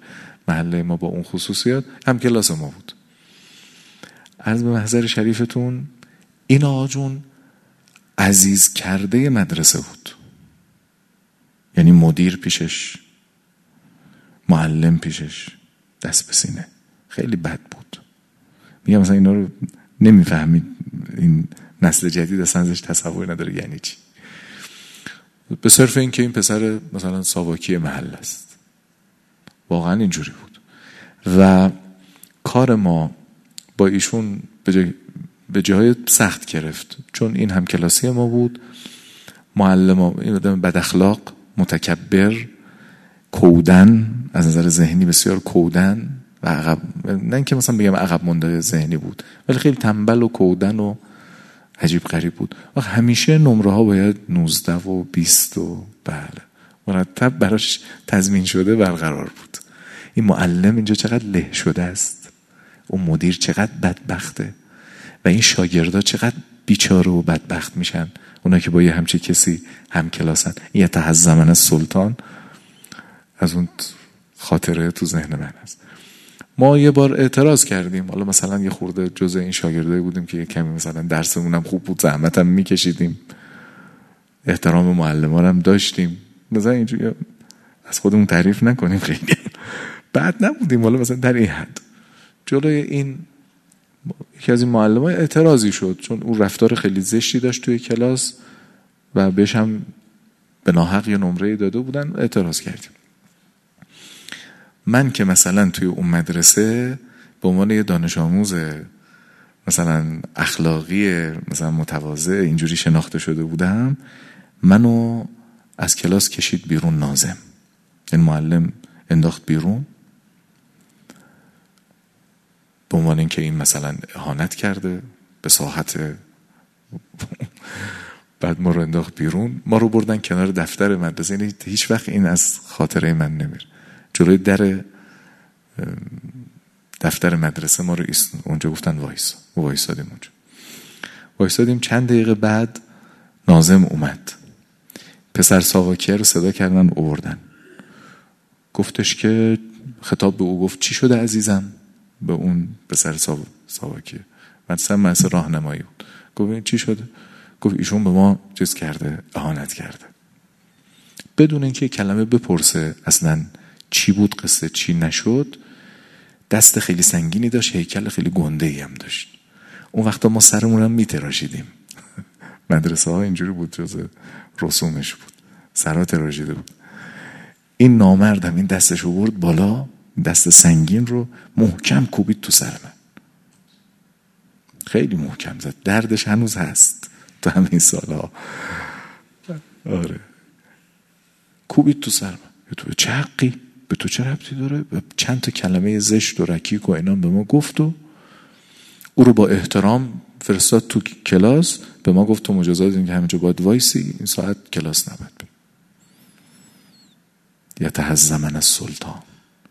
محله ما با اون خصوصیات هم کلاس ما بود. عرض به محضر شریفتون این آقا جون عزیز کرده مدرسه بود، یعنی مدیر پیشش، معلم پیشش، دست به سینه. خیلی بد بود. میگم مثلا اینا رو نمیفهمید این نسل جدید، اصلا ازش تصور نداره یعنی چی. به صرف این که این پسر مثلا ساواکی محل است، واقعا اینجوری بود. و کار ما با ایشون به جای به جای سخت گرفت، چون این هم کلاسی ما بود، معلم این آدم بد اخلاق، متکبر، کودن، از نظر ذهنی بسیار کودن و عقب، نه اینکه مثلا بگم عقب مونده ذهنی بود، ولی خیلی تنبل و کودن و عجیب غریب بود. و همیشه نمره ها باید نوزده و بیست و بله مرتب براش تضمین شده برقرار بود. این معلم اینجا چقدر له شده است، اون مدیر چقدر بدبخته و این شاگردا چقدر بیچاره و بدبخت میشن، اونا که با یه همچی کسی هم کلاسن. یه تحزمن از سلطان از اون خاطره تو ذهن من هست. ما یه بار اعتراض کردیم، حالا مثلا یه خورده جزء این شاگردای بودیم که یه کمی مثلا درسمون هم خوب بود، زحمت هم میکشیدیم، احترام معلمان هم داشتیم، مثلا اینجوری از خودمون تعریف نکنیم، خیلی بعد نبودیم، حالا مثلا در این حد. جلوی این یکی از این معلمان اعتراضی شد، چون اون رفتار خیلی زشتی داشت توی کلاس و بهش هم به ناحق یه نمره داده بودن. اعتراض کردیم. من که مثلا توی اون مدرسه به عنوان یه دانش آموز مثلا اخلاقی مثلا متواضع اینجوری شناخته شده بودم، منو از کلاس کشید بیرون ناظم. این معلم انداخت بیرون به عنوان اینکه این مثلا اهانت کرده به ساحت بعد ما رو انداخت بیرون، ما رو بردن کنار دفتر مدرسه. یعنی هیچ وقت این از خاطره من نمیر. جلوی در دفتر مدرسه ما رو اونجا گفتن وایس وایسادیم اونجا وایسادیم چند دقیقه بعد ناظم اومد، پسر ساواکیه رو صدا کردن آوردن. گفتش که خطاب به او گفت چی شده عزیزم؟ به اون پسر ساواکیه مثلا مثل راهنمایی بود. گفت چی شده؟ گفت ایشون به ما چیز کرده، اهانت کرده. بدون اینکه کلمه بپرسه اصلا چی بود قصه، چی نشد. دست خیلی سنگینی داشت، هیکل خیلی گنده‌ای هم داشت. اون وقتا ما سرمون هم میتراشیدیم. مدرسه ها اینجوری بود، جز رسومش بود، سرها تراشیده بود. این نامرد هم این دستش رو برد بالا، دست سنگین رو محکم کوبید تو سر من، خیلی محکم زد. دردش هنوز هست تو همین سالها. آره کوبید تو سر من. تو چه حقی؟ به تو چه ربطی داره؟ چند تا کلمه زشت و رکیک و اینا به ما گفت و او رو با احترام فرستاد تو کلاس. به ما گفت تو مجازات این که همینجا باید وایسی، این ساعت کلاس نباید بری. یتهزمن السلطان.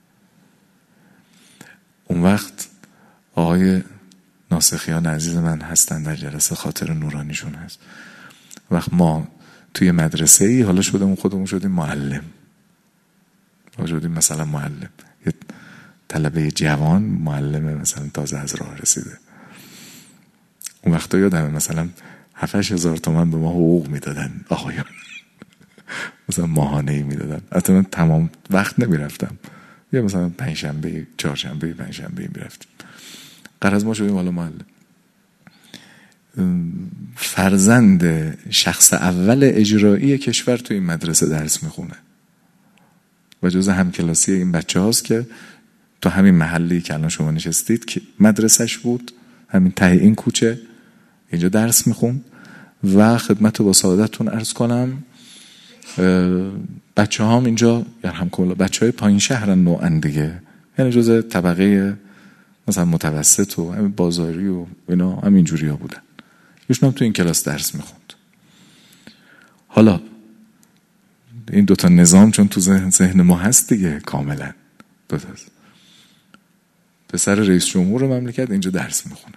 اون وقت آقای ناسخیان عزیز من هستن در جلسه، خاطر نورانیشون هست. وقت ما توی مدرسه ای حالا شدیم خودمون شدیم معلم، شدیم مثلا معلم، یه طلبه جوان معلم مثلا تازه از راه رسیده. اون وقتا یادمه مثلا هفتش هزار تومن به ما حقوق میدادن آقایان، مثلا ماهانه‌ای میدادن. حتی من تمام وقت نمیرفتم، یا مثلا پنج شنبه چهار شنبه پنج شنبه میرفتیم. قرض ما شدیم حالا معلم. فرزند شخص اول اجرایی کشور توی این مدرسه درس میخونه و جز همکلاسی این بچه هاست که تو همین محلی که الان شما نشستید که مدرسهش بود، همین ته این کوچه اینجا درس میخون. و خدمت با سعادتتون عرض کنم بچه هم اینجا یعنی هم کلا بچه های پایین شهرن نوعن دیگه، یعنی جز طبقه مثلا متوسط و همین بازاری و اینا همین جوری ها بودن. ایشون هم تو این کلاس درس میخوند. حالا این دوتا نظام چون تو ذهن, ذهن ما هست دیگه کاملا دوتاست. پسر رئیس جمهور مملکت اینجا درس میخونه.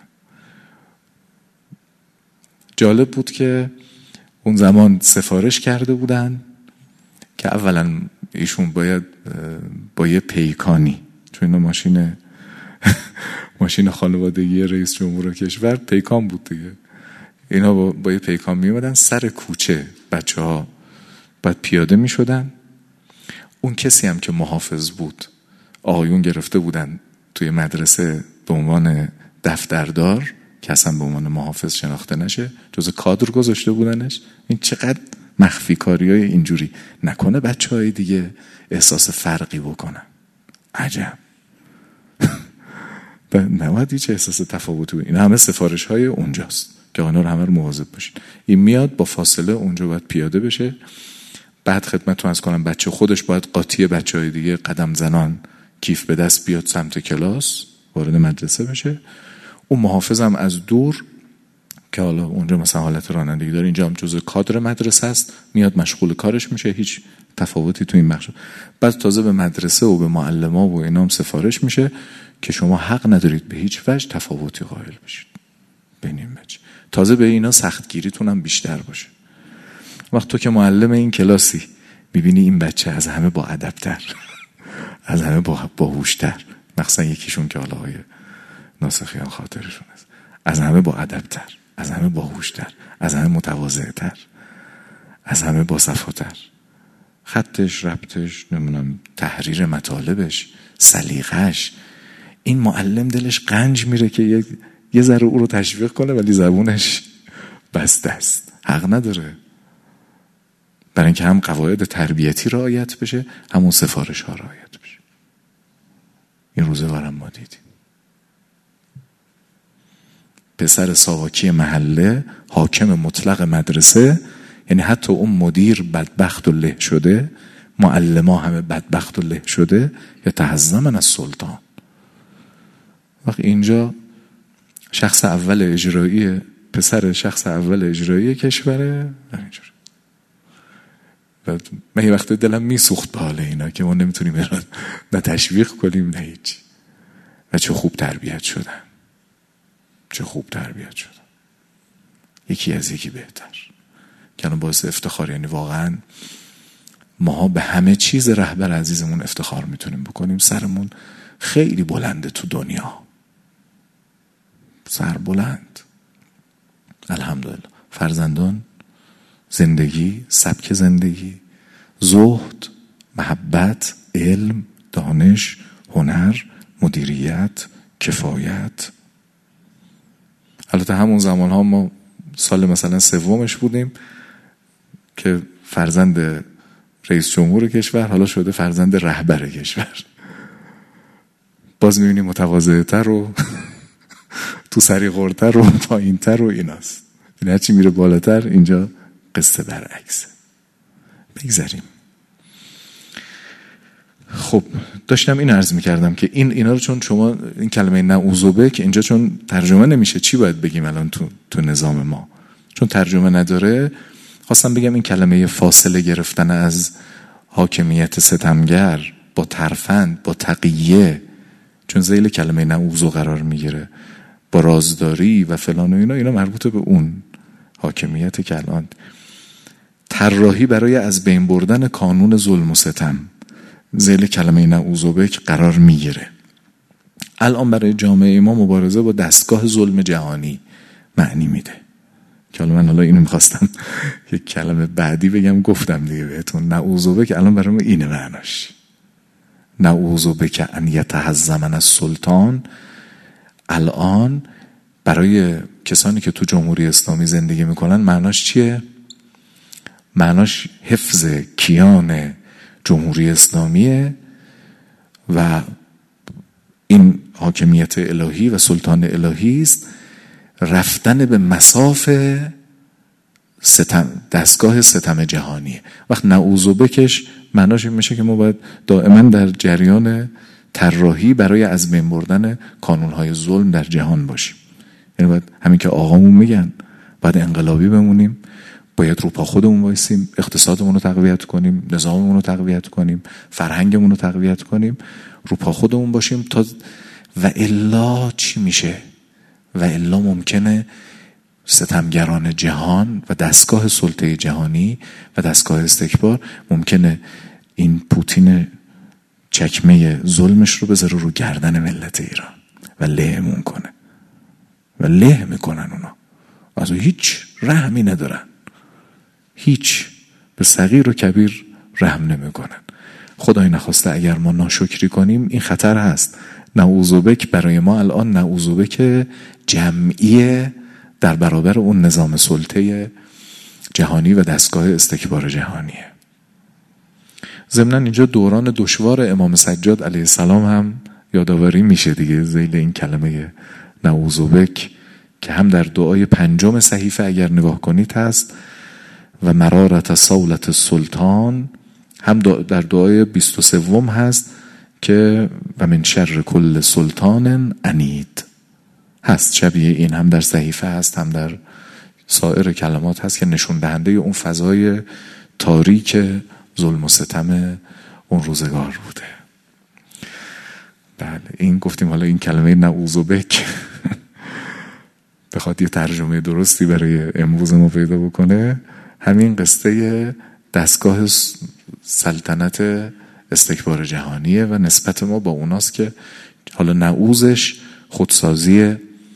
جالب بود که اون زمان سفارش کرده بودن که اولا ایشون باید با یه پیکانی، چون چون اینا ماشین ماشین خانوادگی رئیس جمهور کشور پیکان بود دیگه. اینا با, با یه پیکان می اومدن سر کوچه، بچه ها باید پیاده می شدن. اون کسی هم که محافظ بود، آقایون گرفته بودن توی مدرسه به عنوان دفتردار که اصلا به عنوان محافظ شناخته نشه، جز کادر گذاشته بودنش. این چقدر مخفی کاری های اینجوری نکنه بچه های دیگه احساس فرقی بکنن. عجب. نباید هیچ احساس تفاوتی بود. این همه سفارش های اونجاست که آنها رو همه رو مواظب باشین. این میاد با فاصله اونجا باید پیاده بشه. بعد خدمتتون عرض کنم بچه خودش باید قاطی بچه های دیگه قدم زنان کیف به دست بیاد سمت کلاس وارد مدرسه بشه. اون محافظم از دور که حالا اونجا مثلا حالت رانندگی داره، اینجا هم جزء کادر مدرسه است، میاد مشغول کارش میشه، هیچ تفاوتی تو این بخش. بعد تازه به مدرسه و به معلما و اینا هم سفارش میشه که شما حق ندارید به هیچ وجه تفاوتی قائل بشید بین این بچه. تازه به اینا سختگیریتون هم بیشتر باشه. وقت تو که معلم این کلاسی میبینی این بچه از همه با ادب‌تر از همه با باهوش‌تر، مثلا یکیشون که حالا های ناسخیان خاطرشون است، از همه با ادب‌تر، از همه باهوش‌تر، از همه متواضع‌تر، از همه با صفاتر، خطش، ربطش، نمیدونم تحریر مطالبش، سلیقه‌اش، این معلم دلش قنج میره که یه یه ذره او رو تشویق کنه ولی زبونش بسته است، حق نداره. برای اینکه هم قواعد تربیتی رعایت بشه، همون سفارش ها رعایت بشه. این روزه وارم ما دیدیم پسر ساواکی محله، حاکم مطلق مدرسه، یعنی حتی اون مدیر بدبخت و له شده، معلما همه بدبخت و له شده، یا تهزمن از سلطان. وقت اینجا شخص اول اجرایی، پسر شخص اول اجرایی کشوره، اینجوری. و من یه وقت دلم میسوخت به حال اینا که ما نمیتونیم ایران نه تشویق کنیم نه هیچ. و چه خوب تربیت شدن، چه خوب تربیت شدن، یکی از یکی بهتر، که الان باعث افتخار. یعنی واقعا ما به همه چیز رهبر عزیزمون افتخار میتونیم بکنیم. سرمون خیلی بلنده تو دنیا، سر بلند، الحمدلله. فرزندان، زندگی، سبک زندگی، زهد، محبت، علم، دانش، هنر، مدیریت، کفایت. البته همون زمان ها ما سال مثلا سومش بودیم که فرزند رئیس جمهور کشور حالا شده فرزند رهبر کشور. باز میبینیم متواضع‌تر و تو سریغورتر و پایینتر و ایناست. این هرچی میره بالاتر اینجا قصه برعکسه. بگذاریم. خب داشتم این عرض میکردم که این اینا رو چون شما این کلمه نعوذبه که اینجا چون ترجمه نمیشه، چی باید بگیم الان تو تو نظام ما؟ چون ترجمه نداره، خواستم بگم این کلمه فاصله گرفتن از حاکمیت ستمگر با ترفند، با تقیه، چون ذیل کلمه نعوذ قرار میگیره، با رازداری و فلان و اینا، اینا مربوط به اون حاکمیت که الان طراحی برای از بین بردن کانون ظلم و ستم ذیل کلمه نعوذ قرار میگیره. الان برای جامعه ما مبارزه با دستگاه ظلم جهانی معنی میده، که حالا من حالا اینو میخواستم یک کلمه بعدی بگم، گفتم دیگه بهتون. نعوذ که الان برای ما اینه معناش. نعوذ که ان یتهزمن السلطان الان برای کسانی که تو جمهوری اسلامی زندگی میکنن معناش چیه؟ معناش حفظ کیان جمهوری اسلامیه و این حاکمیت الهی و سلطان الهی است، رفتن به مصاف ستم، دستگاه ستم جهانیه. وقت نعوذ بکش معناش این میشه که ما باید دائما در جریان طراحی برای از بین بردن کانونهای ظلم در جهان باشیم. یعنی باید همین که آقامون میگن باید انقلابی بمونیم، باید رو پا خودمون وایسیم، اقتصادمون رو تقویت کنیم، نظاممون رو تقویت کنیم، فرهنگمون رو تقویت کنیم، رو پا خودمون باشیم تا و الا چی میشه؟ و الا ممکنه ستمگران جهان و دستگاه سلطه جهانی و دستگاه استکبار ممکنه این پوتین چکمه ظلمش رو بذاره رو گردن ملت ایران و لهمون کنه و له میکنن اونا، از هیچ رحمی ندارن، هیچ، به صغیر و کبیر رحم نمیکنن. خدای نخواسته اگر ما ناشکری کنیم این خطر هست. نعوذبک برای ما الان نعوذبک جمعیه در برابر اون نظام سلطه جهانی و دستگاه استکبار جهانیه. ضمناً اینجا دوران دشوار امام سجاد علیه السلام هم یادآوری میشه دیگه ذیل این کلمه نعوذبک که هم در دعای پنجم صحیفه اگر نگاه کنید هست و مرارت صولت سلطان، هم در دعای بیست و سوم هست که و من شر کل سلطان عنید هست، شبیه این هم در صحیفه هست هم در سایر کلمات هست که نشون دهنده اون فضای تاریک ظلم و ستم اون روزگار بوده. بله این گفتیم حالا این کلمه نعوذبک بخواد یه ترجمه درستی برای امروز ما پیدا بکنه، همین قصه دستگاه سلطنت استکبار جهانیه و نسبت ما با اوناست که حالا نعوذش خودسازی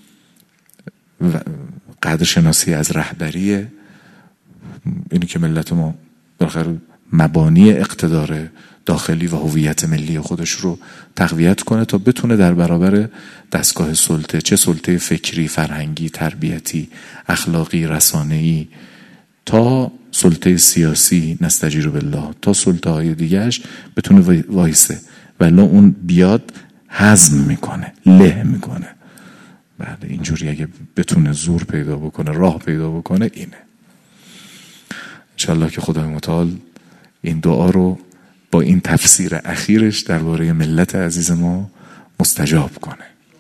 و قدرشناسی از رهبریه، اینی که ملت ما بالاخره مبانی اقتدار داخلی و هویت ملی خودش رو تقویت کنه تا بتونه در برابر دستگاه سلطه، چه سلطه فکری، فرهنگی، تربیتی، اخلاقی، رسانه‌ای، تا سلطه سیاسی نستجیر بالله، تا سلطه های دیگرش بتونه وایسه، ولی اون بیاد هضم میکنه، له میکنه. بعد اینجوری اگه بتونه زور پیدا بکنه، راه پیدا بکنه، اینه. انشالله که خدای متعال این دعا رو با این تفسیر اخیرش درباره ملت عزیز ما مستجاب کنه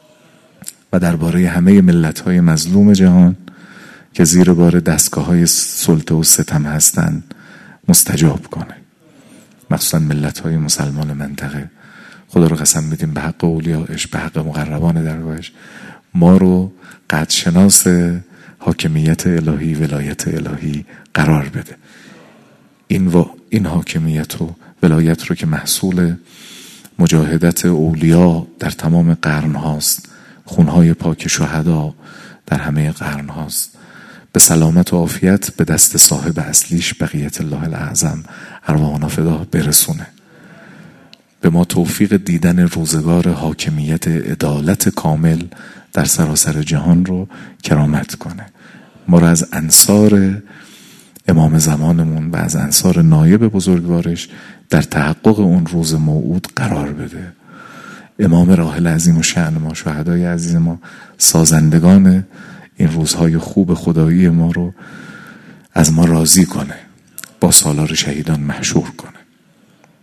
و درباره همه ملت‌های مظلوم جهان که زیر بار دستگاه‌های سلطه و ستم هستن مستجاب کنه، مخصوصا ملت‌های مسلمان منطقه. خدا رو قسم میدیم به حق اولیاءش، به حق مقربان درگاهش، ما رو قدرشناس حاکمیت الهی، ولایت الهی قرار بده. این و این حاکمیت و ولایت رو که محصول مجاهدت اولیاء در تمام قرن هاست، خونهای پاک شهدا در همه قرن هاست، به سلامت و عافیت به دست صاحب اصلیش بقیت الله الاعظم ارواحنا فدا برسونه. به ما توفیق دیدن روزگار حاکمیت عدالت کامل در سراسر جهان رو کرامت کنه. ما رو از انصار امام زمانمون و از انصار نایب بزرگوارش در تحقق اون روز موعود قرار بده. امام راحل عظیم و شأن ما، شهدای عزیز ما، سازندگان این روزهای خوب خدایی ما رو از ما راضی کنه، با سالار شهیدان محشور کنه.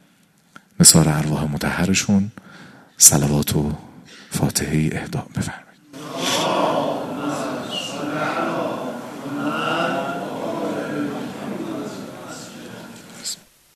نثار ارواح مطهرشون صلوات و فاتحه اهدا بفرمایید.